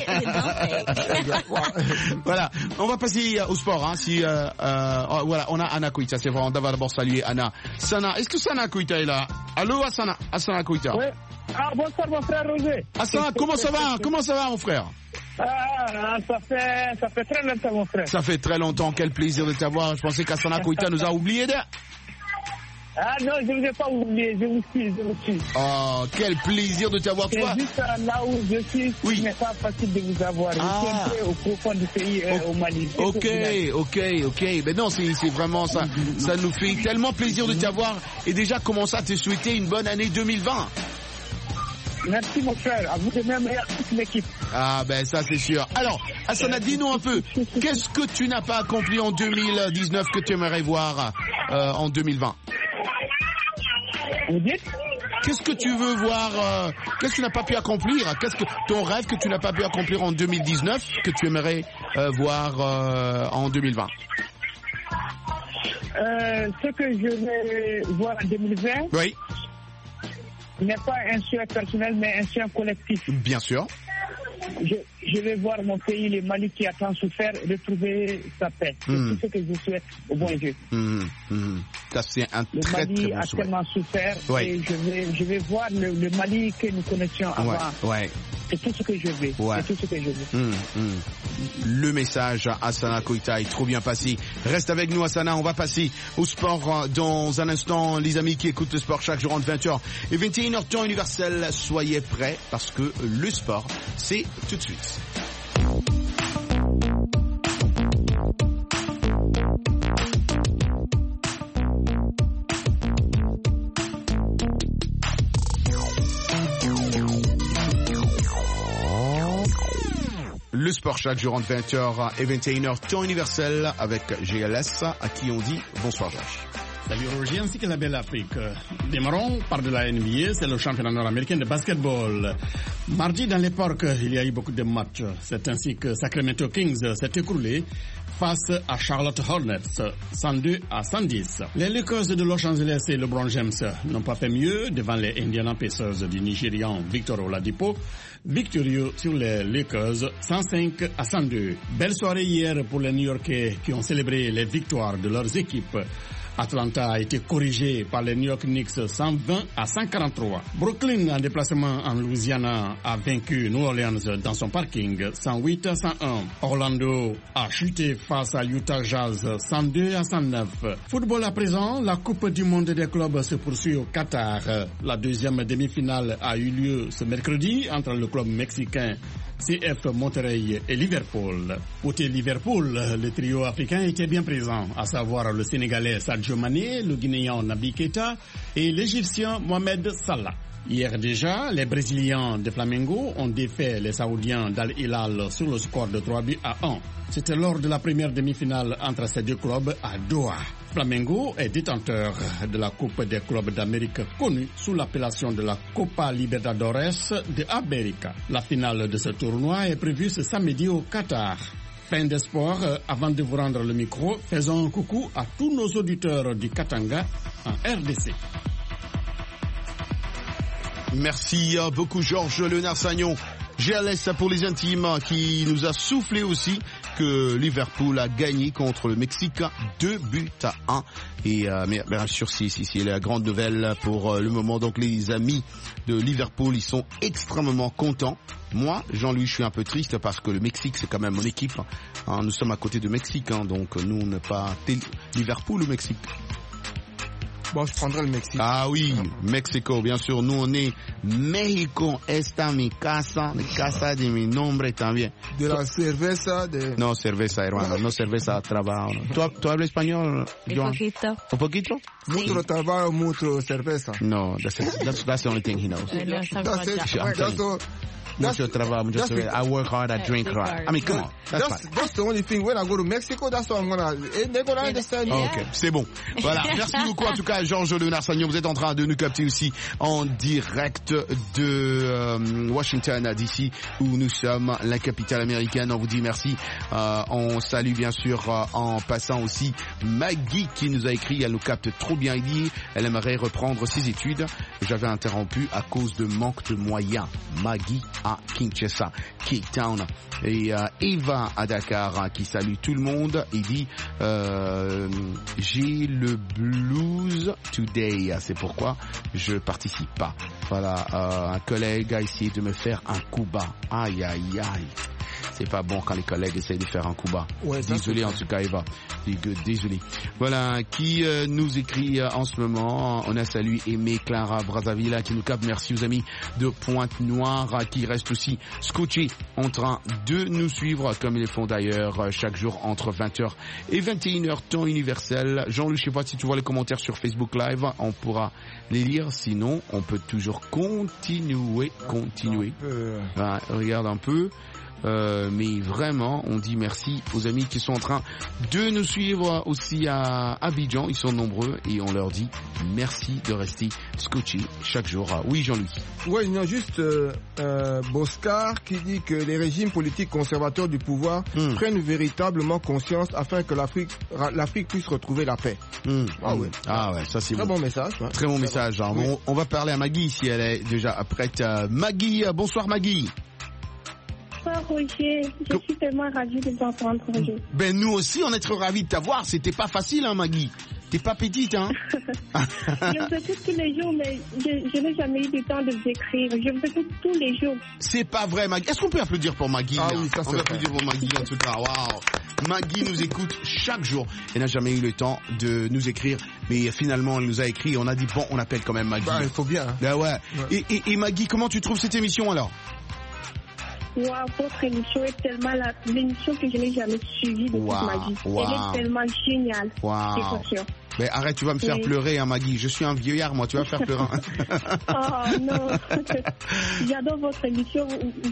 okay? Voilà, on va passer au sport. Hein. Voilà, on a Anna Koita. C'est vrai, on va d'abord saluer Anna. Sana, est-ce que Sana Koita est là? Allô, Sana Koita. Oui. Bonsoir, mon frère Roger. Sana, comment ça va? Comment ça va, mon frère? Ça fait très longtemps, mon frère. Ça fait très longtemps. Quel plaisir de t'avoir. Je pensais qu'Asana Koita nous a oubliés. Non, je ne vous ai pas oublié, je vous suis. Oh, quel plaisir de t'avoir, toi. C'est juste là où je suis, ce n'est pas facile de vous avoir. Je suis au profond du pays, au Mali. Ok. Mais non, c'est vraiment ça. Ça nous fait tellement plaisir de t'avoir. Et déjà, commence à te souhaiter une bonne année 2020. Merci, mon frère. À vous de même et à toute l'équipe. Ah, ben, ça, c'est sûr. Alors, Asana, dis-nous un peu. Qu'est-ce que tu n'as pas accompli en 2019 que tu aimerais voir en 2020? Vous dites? Qu'est-ce que tu veux voir? Qu'est-ce que tu n'as pas pu accomplir? Qu'est-ce que ton rêve que tu n'as pas pu accomplir en 2019 que tu aimerais voir en 2020? Ce que je vais voir en 2020. Oui. N'est pas un souhait personnel, mais un souhait collectif. Bien sûr. Je vais voir mon pays, le Mali, qui a tant souffert, retrouver sa paix. C'est tout ce que je souhaite au bon Dieu. Ça, c'est un le très, Mali très bon a souhait. tellement souffert et je vais voir le Mali que nous connaissions avant. C'est tout ce que je veux. C'est tout ce que je veux. Le message à Asana Koita est trop bien passé. Reste avec nous, Asana. On va passer au sport dans un instant. Les amis qui écoutent le sport chaque jour entre 20h et 21h temps universel, soyez prêts parce que le sport, c'est tout de suite. Le sport chaque jour entre 20h et 21h temps universel avec GLS à qui on dit bonsoir Josh. Salut Roger ainsi que la belle Afrique. Démarrons par de la NBA, c'est le championnat nord-américain de basketball. Mardi dans les parcs, il y a eu beaucoup de matchs. C'est ainsi que Sacramento Kings s'est écroulé face à Charlotte Hornets, 102-110. Les Lakers de Los Angeles et LeBron James n'ont pas fait mieux devant les Indiana Pacers du Nigérian Victor Oladipo, victorieux sur les Lakers 105-102. Belle soirée hier pour les New-Yorkais qui ont célébré les victoires de leurs équipes. Atlanta a été corrigé par les New York Knicks 120-143. Brooklyn, en déplacement en Louisiana, a vaincu New Orleans dans son parking 108-101. Orlando a chuté face à Utah Jazz 102-109. Football à présent, la Coupe du monde des clubs se poursuit au Qatar. La deuxième demi-finale a eu lieu ce mercredi entre le club mexicain CF Monterrey et Liverpool. Côté Liverpool, le trio africain était bien présent, à savoir le Sénégalais Sadio Mané, le Guinéen Naby Keita et l'Égyptien Mohamed Salah. Hier déjà, les Brésiliens de Flamengo ont défait les Saoudiens d'Al Hilal sur le score de 3-1. C'était lors de la première demi-finale entre ces deux clubs à Doha. Flamengo est détenteur de la Coupe des clubs d'Amérique connue sous l'appellation de la Copa Libertadores de América. La finale de ce tournoi est prévue ce samedi au Qatar. Fin des sports, avant de vous rendre le micro, faisons un coucou à tous nos auditeurs du Katanga en RDC. Merci beaucoup Georges Léonard Sagnon. GLS pour les intimes qui nous a soufflé aussi que Liverpool a gagné contre le Mexique 2-1. Et bien sûr, c'est la grande nouvelle pour le moment. Donc les amis de Liverpool, ils sont extrêmement contents. Moi, Jean-Louis, je suis un peu triste parce que le Mexique, c'est quand même mon équipe. Nous sommes à côté de Mexique, donc nous, on n'est pas Liverpool ou Mexique. Bon, je prendrai le Mexique. Ah oui, Mexico, bien sûr. Nous, on est México, esta mi casa de mi nombre también. De la cerveza de... No, cerveza, hermano, no cerveza, trabajo. ¿Tú hablas español, Joan? Un poquito? Mucho trabajo, mucho cerveza. No, that's the only thing he knows. Mucho trabajo, mucho cerveza. I work hard, I drink hard. I mean, come on. That's the only thing. When I go to Mexico, that's what I'm gonna... They're gonna understand. Ok, c'est bon. Voilà, merci beaucoup en tout cas, Georges Léonard Sagnon. Vous êtes en train de nous capter aussi en direct de Washington DC, où nous sommes, la capitale américaine. On vous dit merci. On salue bien sûr en passant aussi Maggie qui nous a écrit. Elle nous capte trop bien. Elle dit elle aimerait reprendre ses études. J'avais interrompu à cause de manque de moyens. Maggie à Kinshasa, Cape Town. Et Eva à Dakar qui salue tout le monde. Il dit j'ai le blues today. C'est pourquoi je participe pas. Voilà, un collègue a essayé de me faire un coup bas. Aïe aïe aïe. C'est pas bon quand les collègues essayent de faire un coup bas. Ouais, désolé en tout cas Eva. Désolé. Voilà, qui nous écrit en ce moment. On a salué Aimé Clara Brazzaville qui nous capte. Merci aux amis de Pointe-Noire qui restent aussi scotchés en train de nous suivre comme ils le font d'ailleurs chaque jour entre 20h et 21h temps universel. Jean-Louis, je sais pas si tu vois les commentaires sur Facebook Live. On pourra les lire. Sinon, on peut toujours continuer. Voilà, regarde un peu. Mais vraiment, on dit merci aux amis qui sont en train de nous suivre aussi à Abidjan. Ils sont nombreux et on leur dit merci de rester scotchés chaque jour. Oui, Jean-Louis. Oui, non, juste Boscar qui dit que les régimes politiques conservateurs du pouvoir prennent véritablement conscience afin que l'Afrique puisse retrouver la paix. Ah ouais, ça c'est très bon message. Ouais. Très bon message. Hein. Oui. On va parler à Maggie si elle est déjà prête. Maggie, bonsoir Maggie. Bonsoir Roger, je suis tellement ravie de t'entendre Roger. Ben nous aussi on est très ravis de t'avoir, c'était pas facile hein Maggie. T'es pas petite hein. Je me fais tous les jours mais je n'ai jamais eu le temps de vous écrire, je me fais tous les jours. C'est pas vrai Maggie, est-ce qu'on peut applaudir pour Maggie? Ah oui, ça on peut applaudir pour Maggie en tout cas, waouh. Maggie nous écoute chaque jour, elle n'a jamais eu le temps de nous écrire, mais finalement elle nous a écrit et on a dit bon on appelle quand même Maggie. Bah il faut bien. Hein. Ben ouais. Et Maggie, comment tu trouves cette émission alors? Wow, votre émission est tellement l'émission que je n'ai jamais suivie de toute ma vie. Elle est tellement géniale. C'est sûr. Mais arrête, tu vas me faire pleurer, hein, Maggie. Je suis un vieillard, moi. Tu vas me faire pleurer. Oh non. J'adore votre émission.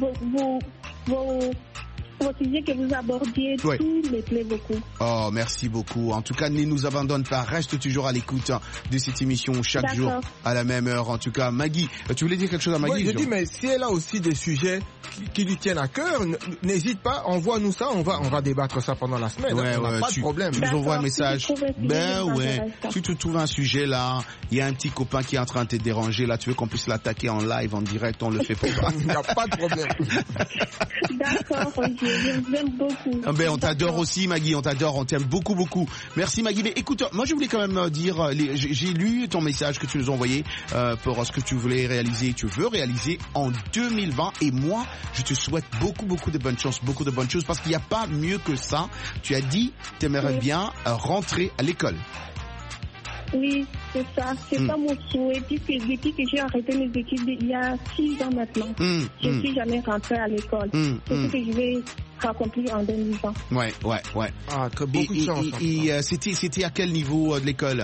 Vos sujets que vous abordiez, tout me plaît beaucoup. Oh, merci beaucoup. En tout cas, ne nous abandonne pas. Reste toujours à l'écoute de cette émission chaque jour à la même heure. En tout cas, Maggie, tu voulais dire quelque chose à Maggie? Oui, je dis, mais si elle a aussi des sujets qui lui tiennent à cœur, n'hésite pas, envoie-nous ça. On va débattre ça pendant la semaine. Ouais, on n'a pas de problème. Tu nous envoies un message. Si tu trouves un sujet là, il y a un petit copain qui est en train de te déranger là, tu veux qu'on puisse l'attaquer en live, en direct, on le fait pour toi. Il n'y a pas de problème. D'accord, Roger. Je vous aime beaucoup. Ben, on t'adore aussi, Maggie, on t'adore, on t'aime beaucoup, beaucoup. Merci, Maggie. Mais écoute, moi, je voulais quand même dire, j'ai lu ton message que tu nous as envoyé pour ce que tu voulais réaliser, tu veux réaliser en 2020. Et moi, je te souhaite beaucoup, beaucoup de bonnes choses, parce qu'il n'y a pas mieux que ça. Tu as dit, t'aimerais bien rentrer à l'école. Oui, c'est ça. C'est pas mon souhait. Depuis que j'ai arrêté mes études il y a 6 ans maintenant, je ne suis jamais rentrée à l'école. C'est ce que je vais accomplir en 2020. Ouais. Ah, beaucoup de chance. Et c'était à quel niveau de l'école?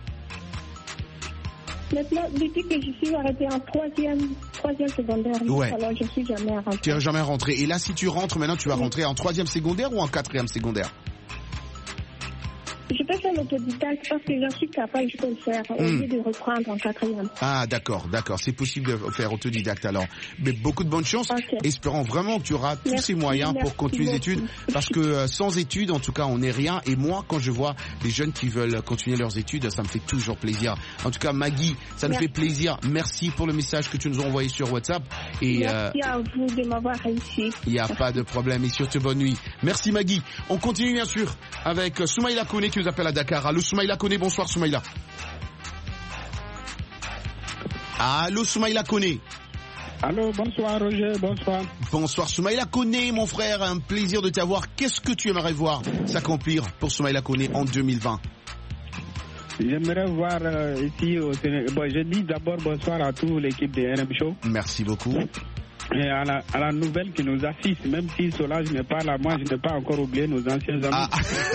Maintenant, depuis que je suis arrêtée en troisième secondaire, alors je ne suis jamais rentrée. Tu n'es jamais rentrée. Et là, si tu rentres maintenant, tu vas rentrer en 3e secondaire ou en 4e secondaire? Je peux faire l'autodidacte parce que j'en suis capable, je peux le faire au lieu de reprendre en 4e. Ah, d'accord. C'est possible de faire autodidacte alors. Mais beaucoup de bonne chance. Okay. Espérons vraiment que tu auras tous ces moyens pour continuer les études. Parce que sans études, en tout cas, on n'est rien. Et moi, quand je vois les jeunes qui veulent continuer leurs études, ça me fait toujours plaisir. En tout cas, Maggie, ça nous fait plaisir. Merci pour le message que tu nous as envoyé sur WhatsApp. Et, merci à vous de m'avoir réussi. Il n'y a pas de problème. Et surtout, bonne nuit. Merci, Maggie. On continue, bien sûr, avec Soumaïla Koné qui nous appelle à Dakar. Allô, Soumaïla Koné, bonsoir, Soumaïla. Allô, Soumaïla Koné. Allô, bonsoir, Roger, bonsoir. Bonsoir, Soumaïla Koné, mon frère, un plaisir de t'avoir. Qu'est-ce que tu aimerais voir s'accomplir pour Soumaïla Koné en 2020? J'aimerais voir ici au Sénégal. Bon, je dis d'abord bonsoir à toute l'équipe de RM Show. Merci beaucoup. Et à la nouvelle qui nous assiste, même si Solange n'est pas là, moi je n'ai pas encore oublié nos anciens amis.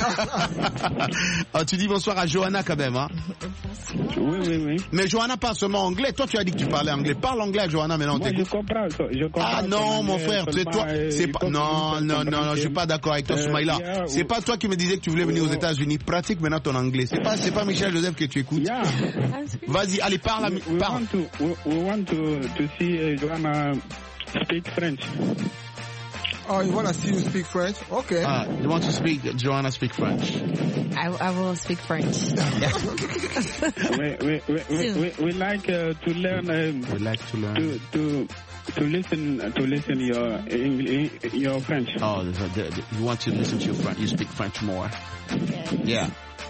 Tu dis bonsoir à Johanna quand même, hein? Oui. Mais Johanna parle seulement anglais. Toi tu as dit que tu parlais anglais. Parle anglais à Johanna maintenant. Moi, je comprends. Ah non mon frère, c'est toi. C'est pas. Non, je suis pas d'accord avec toi, Soumaïla. C'est pas toi qui me disais que tu voulais venir aux États-Unis. Pratique maintenant ton anglais. C'est pas Michel Joseph que tu écoutes. Vas-y, allez parle. We want to see Johanna speak French. Oh, you want to see you speak French? Okay. You want to speak, Johanna speak French? I will speak French. we like to learn. We like to learn. To listen your French. Oh, you want to listen to your French? You speak French more. Yeah.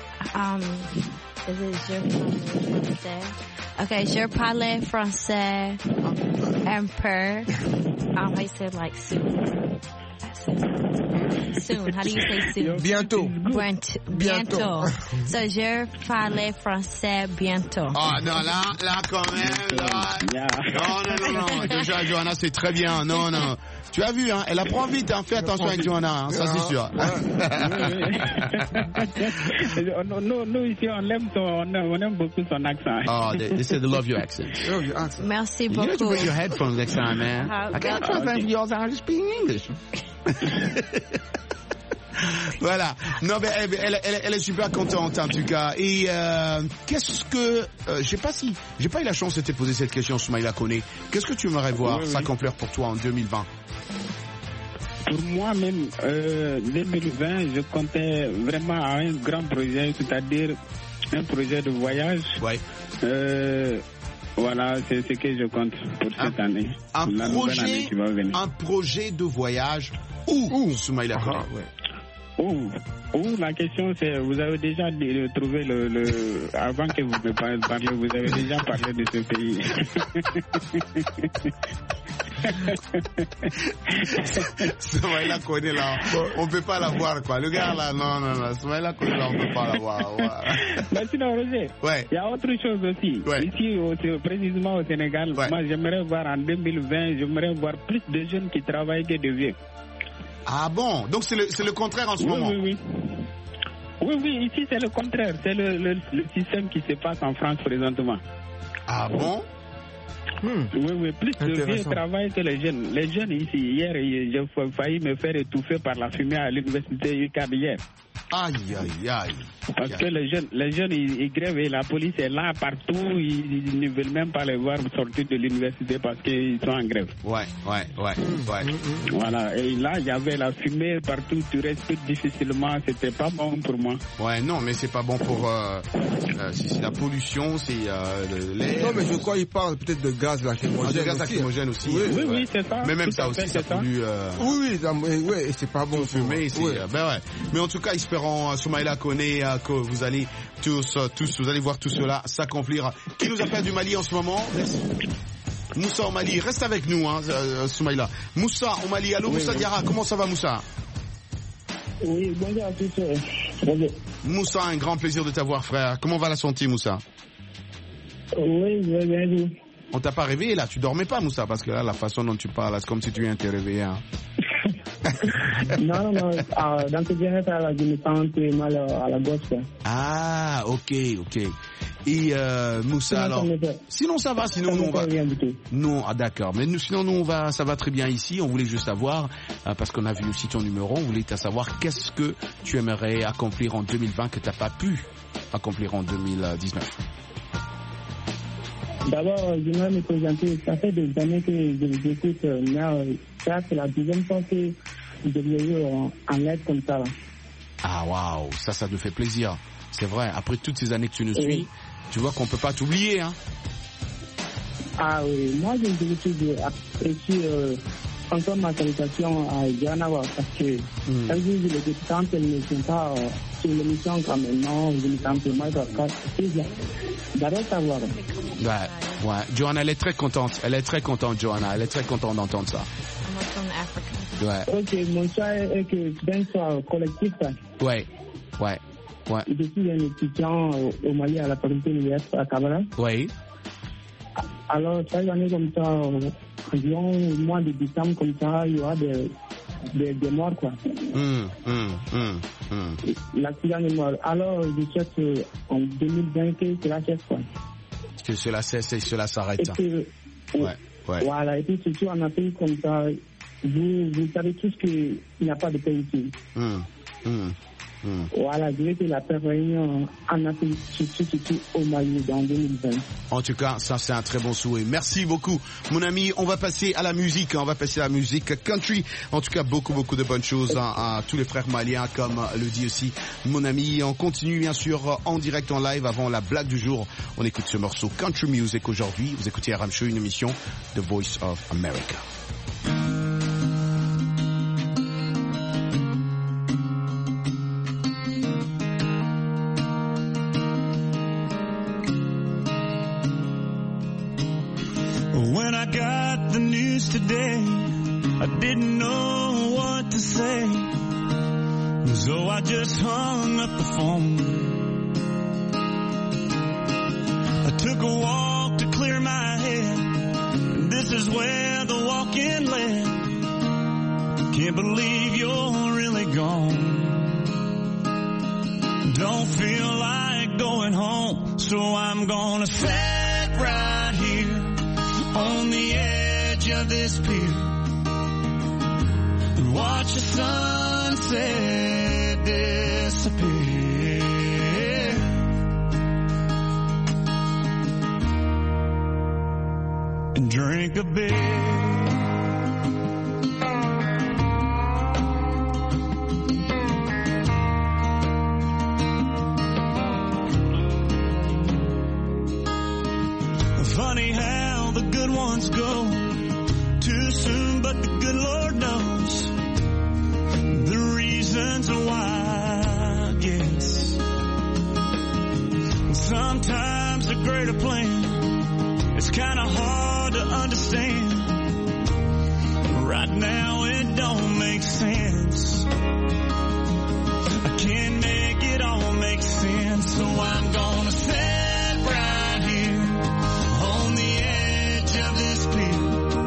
Is it je parle français? Okay, je parle français un peu. I said like soon. Soon. How do you say soon? Bientôt. Bientôt. So, je parle français bientôt. Oh non, là quand même, là. Non. Déjà, Johanna, c'est très bien. Non. Tu as vu, hein, elle apprend vite, hein. Fais attention avec Johanna, hein, ça c'est sûr. Nous ici, on aime beaucoup son accent. Oh, they said they love your accent. Merci beaucoup. You have to bring your headphones next time, man. I can't prevent you all the time just speaking English. Voilà. Non, mais elle est super contente en tout cas. Et qu'est-ce que j'ai pas eu la chance de te poser cette question, Soumaïla Koné. Qu'est-ce que tu aimerais voir s'accomplir pour toi en 2020? Pour moi-même, 2020, je comptais vraiment à un grand projet, c'est-à-dire un projet de voyage. Ouais. Voilà, c'est ce que je compte pour cette année. Un projet de voyage où Soumaïla Koné? La question c'est, vous avez déjà trouvé avant que vous me parliez, vous avez déjà parlé de ce pays. Soumaïla Koné là, on peut pas la voir quoi. Le gars là, non. Soumaïla Koné là, on peut pas la voir. Mais sinon, Roger, il y a autre chose aussi. Ici, précisément au Sénégal, moi j'aimerais voir en 2020, j'aimerais voir plus de jeunes qui travaillent que de vieux. Ah bon? Donc c'est le contraire en ce moment? Oui, ici c'est le contraire. C'est le système qui se passe en France présentement. Ah bon? Oui, plus de vieux travaillent que les jeunes. Les jeunes ici, hier, j'ai failli me faire étouffer par la fumée à l'université UCAD hier. Aïe, aïe, aïe. Parce que les jeunes ils grèvent et la police est là partout. Ils ne veulent même pas les voir sortir de l'université parce qu'ils sont en grève. Ouais. Voilà. Et là, il y avait la fumée partout. Tu respires difficilement. C'était pas bon pour moi. Ouais, non, mais c'est pas bon pour. C'est la pollution, c'est l'air. Non, mais je crois qu'il parle peut-être de gaz lacrymogène. De gaz lacrymogène aussi. Oui, c'est ça. Mais même ça aussi, ça pollue. Oui, c'est pas bon. Fumer, ben ouais. Mais en tout cas, espérons, Soumaïla connaît que vous allez tous, vous allez voir tout cela s'accomplir. Qui nous appelle du Mali en ce moment? Moussa au Mali, reste avec nous, Soumaïla. Moussa au Mali, allô, Moussa Diarra, comment ça va, Moussa? Oui, bonjour à tous. Moussa, un grand plaisir de t'avoir, frère. Comment va la santé, Moussa? Oui, je vais bien, vous. On t'a pas réveillé là, tu dormais pas, Moussa, parce que là, la façon dont tu parles, c'est comme si tu viens de te réveiller. Hein. Non. Dans ce bien-être, je me sens un peu mal à la gauche. Ah, ok. Et Moussa, alors, sinon ça va, sinon nous on va. Rien du tout. Non, d'accord. Mais sinon nous ça va très bien ici. On voulait juste savoir, parce qu'on a vu aussi ton numéro, on voulait savoir qu'est-ce que tu aimerais accomplir en 2020 que t'as pas pu accomplir en 2019. D'abord, je voudrais me présenter. Ça fait des années que je vous écoute, mais ça c'est la deuxième fois que je viens en l'aide comme ça. Là. Ah waouh, ça te fait plaisir. C'est vrai, après toutes ces années que tu nous suis, tu vois qu'on peut pas t'oublier, hein. Ah oui, moi je voulais apprécier encore ma salutation à Johanna parce que quand elle ne sont pas sur l'émission comme maintenant, je me sens mal parce que c'est bien. D'abord savoir. Ouais. Johanna, elle est très contente, Johanna, elle est très contente d'entendre ça. Ouais. Ok, mon choix est que d'un soir collectif. Ouais. Je suis un étudiant au Mali à la faculté universitaire à Kabbalah. Oui. Alors, chaque année comme ça, environ au mois de décembre comme ça, il y aura des morts, quoi. L'accident est mort. Alors, je cherche en 2020 que cela cesse, quoi. Que cela cesse et cela s'arrête. Ouais. Voilà, et puis surtout en Afrique comme ça, vous savez tous qu'il n'y a pas de paix ici. Voilà, je vais que la paix règne en Afrique, surtout au Mali dans 2020. En tout cas, ça c'est un très bon souhait. Merci beaucoup, mon ami. On va passer à la musique. Country. En tout cas, beaucoup de bonnes choses à tous les frères maliens, comme le dit aussi mon ami. On continue bien sûr en direct, en live, avant la blague du jour. On écoute ce morceau Country Music aujourd'hui. Vous écoutez RM Show, une émission The Voice of America. When I got the news today, I didn't know what to say, so I just hung up the phone. I took a walk to clear my head, and this is where the walk-in led. Can't believe you're really gone. Don't feel like going home, so I'm gonna sit right here on the edge of this pier and watch the sunset disappear and drink a beer. Funny how the good ones go too soon, but the good Lord knows the reasons why, I guess. Sometimes a greater plan, it's kind of hard to understand. Right now it don't make sense. I can't make it all make sense, so I'm gonna sit right here on the edge of this pier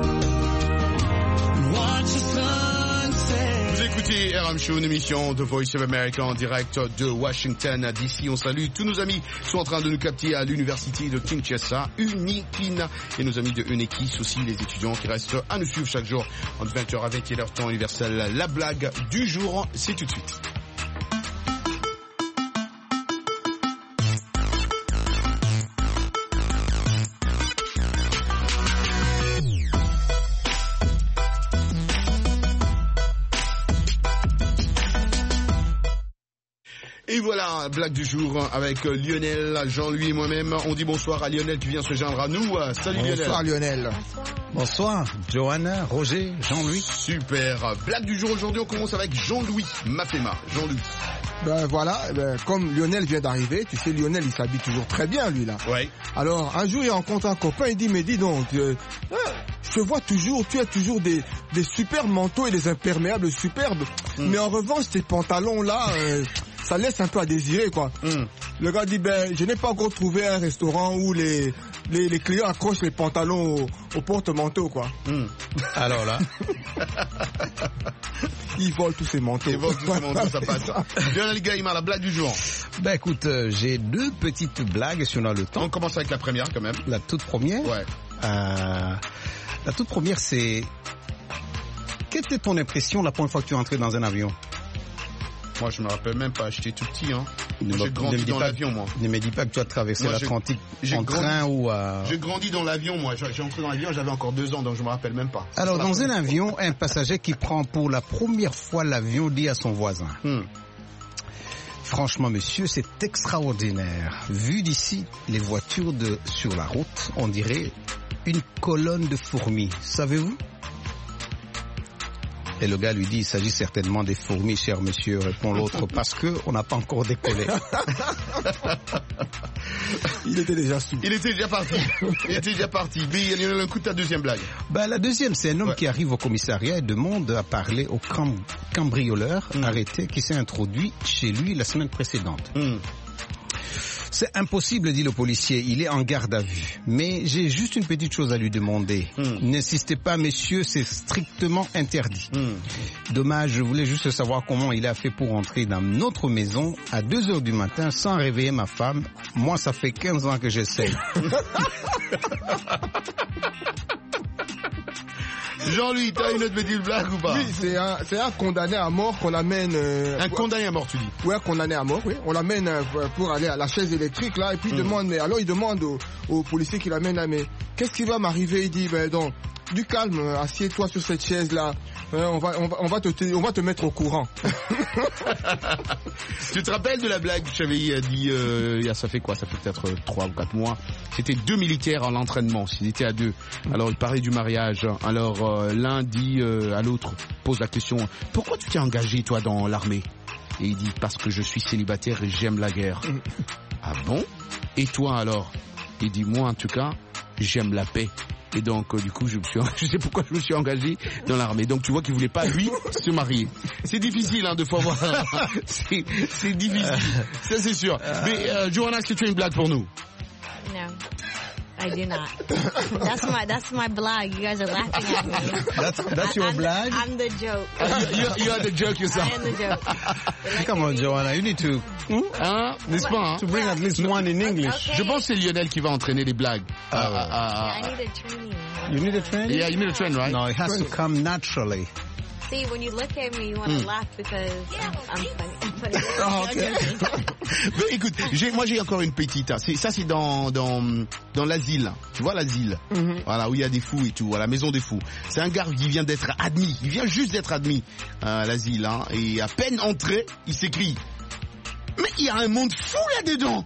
and watch the sunset. Vous écoutez RM Show, une émission de Voice of America en direct de Washington DC. On salue tous nos amis qui sont en train de nous capter à l'université de Kinshasa, Unikina, et nos amis de Unekis aussi, les étudiants qui restent à nous suivre chaque jour entre 20h à 21h temps universel. La blague du jour, c'est tout de suite. Et voilà, blague du jour avec Lionel, Jean-Louis et moi-même. On dit bonsoir à Lionel qui vient se joindre à nous. Salut Lionel. Bonsoir Lionel. Bonsoir, Johanna, Roger, Jean-Louis. Super. Blague du jour aujourd'hui, on commence avec Jean-Louis Mapema. Jean-Louis. Ben voilà, comme Lionel vient d'arriver, tu sais, Lionel il s'habille toujours très bien lui là. Ouais. Alors un jour il rencontre un copain, il dit mais dis donc, je te vois toujours, tu as toujours des super manteaux et des imperméables superbes, mais en revanche tes pantalons là, ça laisse un peu à désirer quoi. Le gars dit je n'ai pas encore trouvé un restaurant où les clients accrochent les pantalons au porte-manteau quoi. Alors là. Ils volent tous ces manteaux. Ça passe. Lionel Gaïma, la blague du jour. Ben écoute, j'ai deux petites blagues si on a le temps. On commence avec la première quand même. La toute première. Ouais. La toute première c'est... Quelle était ton impression la première fois que tu es entré dans un avion? Moi, je me rappelle même pas. J'étais tout petit, hein. J'ai grandi dans l'avion, moi. Ne me dis pas que tu as traversé l'Atlantique en train ou à... J'ai grandi dans l'avion, moi. J'ai entré dans l'avion, j'avais encore 2 ans, donc je me rappelle même pas. Alors, dans un avion, un passager qui prend pour la première fois l'avion dit à son voisin. Franchement, monsieur, c'est extraordinaire. Vu d'ici, les voitures sur la route, on dirait une colonne de fourmis. Savez-vous? Et le gars lui dit, il s'agit certainement des fourmis, cher monsieur, répond l'autre, parce que on n'a pas encore décollé. Il était déjà sous. Il était déjà parti. Il y a un coup de ta deuxième blague. Ben, la deuxième, c'est un homme qui arrive au commissariat et demande à parler au cambrioleur arrêté qui s'est introduit chez lui la semaine précédente. C'est impossible, dit le policier, il est en garde à vue. Mais j'ai juste une petite chose à lui demander. N'insistez pas, messieurs, c'est strictement interdit. Dommage, je voulais juste savoir comment il a fait pour entrer dans notre maison à 2h du matin sans réveiller ma femme. Moi, ça fait 15 ans que j'essaie. Jean-Louis, t'as une autre petite blague ou pas? Oui, c'est un condamné à mort qu'on amène... un condamné à mort, tu dis? Ouais, condamné à mort, oui. On l'amène pour aller à la chaise électrique, là, et puis il demande au policier qui l'amène là, mais qu'est-ce qui va m'arriver? Il dit, donc, du calme, assieds-toi sur cette chaise-là. On va te mettre au courant. Tu te rappelles de la blague que j'avais dit ça fait quoi? Ça fait peut-être 3 ou 4 mois. C'était 2 militaires en entraînement. Ils étaient à 2. Alors ils parlaient du mariage. Alors l'un dit à l'autre, pose la question, pourquoi tu t'es engagé toi dans l'armée? Et il dit, parce que je suis célibataire et j'aime la guerre. Ah bon? Et toi alors? Il dit, moi en tout cas, j'aime la paix. Et donc, du coup, je sais pourquoi je me suis engagé dans l'armée. Donc, tu vois qu'il voulait pas, lui, se marier. C'est difficile, hein, de fois voir. C'est difficile. Ça, c'est sûr. Mais, Johanna, est-ce que tu as une blague pour nous? No. I do not. That's my blog. You guys are laughing at me. That's your blog? I'm the joke. You are the joke yourself. I am the joke. Come on, Johanna, you need to... N'est-ce pas, hein? To bring at least one in English. Okay. Je pense que c'est Lionel qui va entraîner les blagues. I need a training. You need a training? Yeah, you need a train, right? No, it has to come naturally. See, when you look at me, you want to laugh because I'm funny. Oh, okay. Mais écoute, moi j'ai encore une petite. Ça c'est dans l'asile. Tu vois l'asile, voilà, où il y a des fous et tout, à la maison des fous. C'est un gars qui vient d'être admis. Il vient juste d'être admis à l'asile, hein, et à peine entré, il s'écrie, mais il y a un monde fou là-dedans.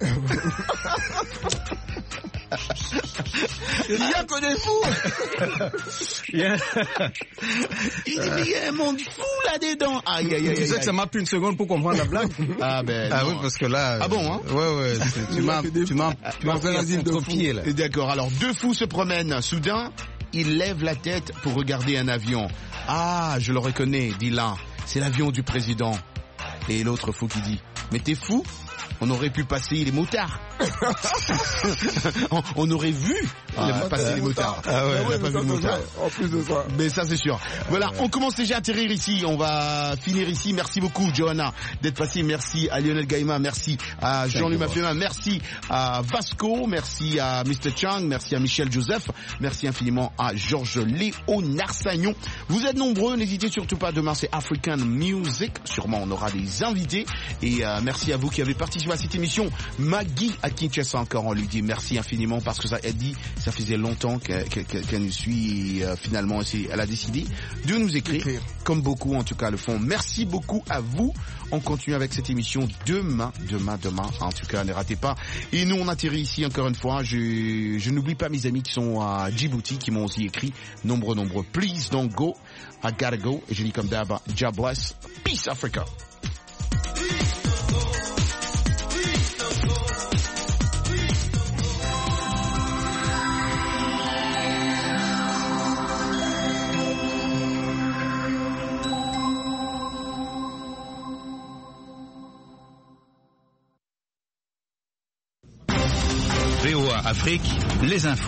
Il y a que des fous. Il dit, mais il y a un monde fou là-dedans. Aïe, aïe, aïe. Tu sais que ça m'a pris une seconde pour comprendre la blague. Ah oui, parce que là... Ah bon, hein? Ouais, tu m'as fait un contre-pied, là. D'accord, alors 2 fous se promènent. Soudain, ils lèvent la tête pour regarder un avion. Ah, je le reconnais, dit l'un. C'est l'avion du président. Et l'autre fou qui dit, mais t'es fou? On aurait pu passer les motards. On aurait vu passer les motards. Ah ouais, on n'a pas vu les motards. En plus de ça. Mais ça, c'est sûr. Voilà, on commence déjà à atterrir ici. On va finir ici. Merci beaucoup, Johanna, d'être passé. Merci à Lionel Gaïma. Merci à Jean-Louis Mafema. Merci à Vasco. Merci à Mr. Chang. Merci à Michel Joseph. Merci infiniment à Georges Léonard Sagnon. Vous êtes nombreux. N'hésitez surtout pas. Demain, c'est African Music. Sûrement, on aura des invités. Et merci à vous qui avez participé participer à cette émission. Maggie à Kinshasa encore, on lui dit merci infiniment parce que ça faisait longtemps qu'elle nous suit. Finalement, elle a décidé de nous écrire, comme beaucoup en tout cas le font. Merci beaucoup à vous. On continue avec cette émission demain. En tout cas, ne ratez pas. Et nous, on atterrit ici encore une fois. Je n'oublie pas mes amis qui sont à Djibouti, qui m'ont aussi écrit nombreux. Please don't go. I gotta go. Et je dis comme d'hab, God bless. Peace Africa. VOA Afrique, les infos.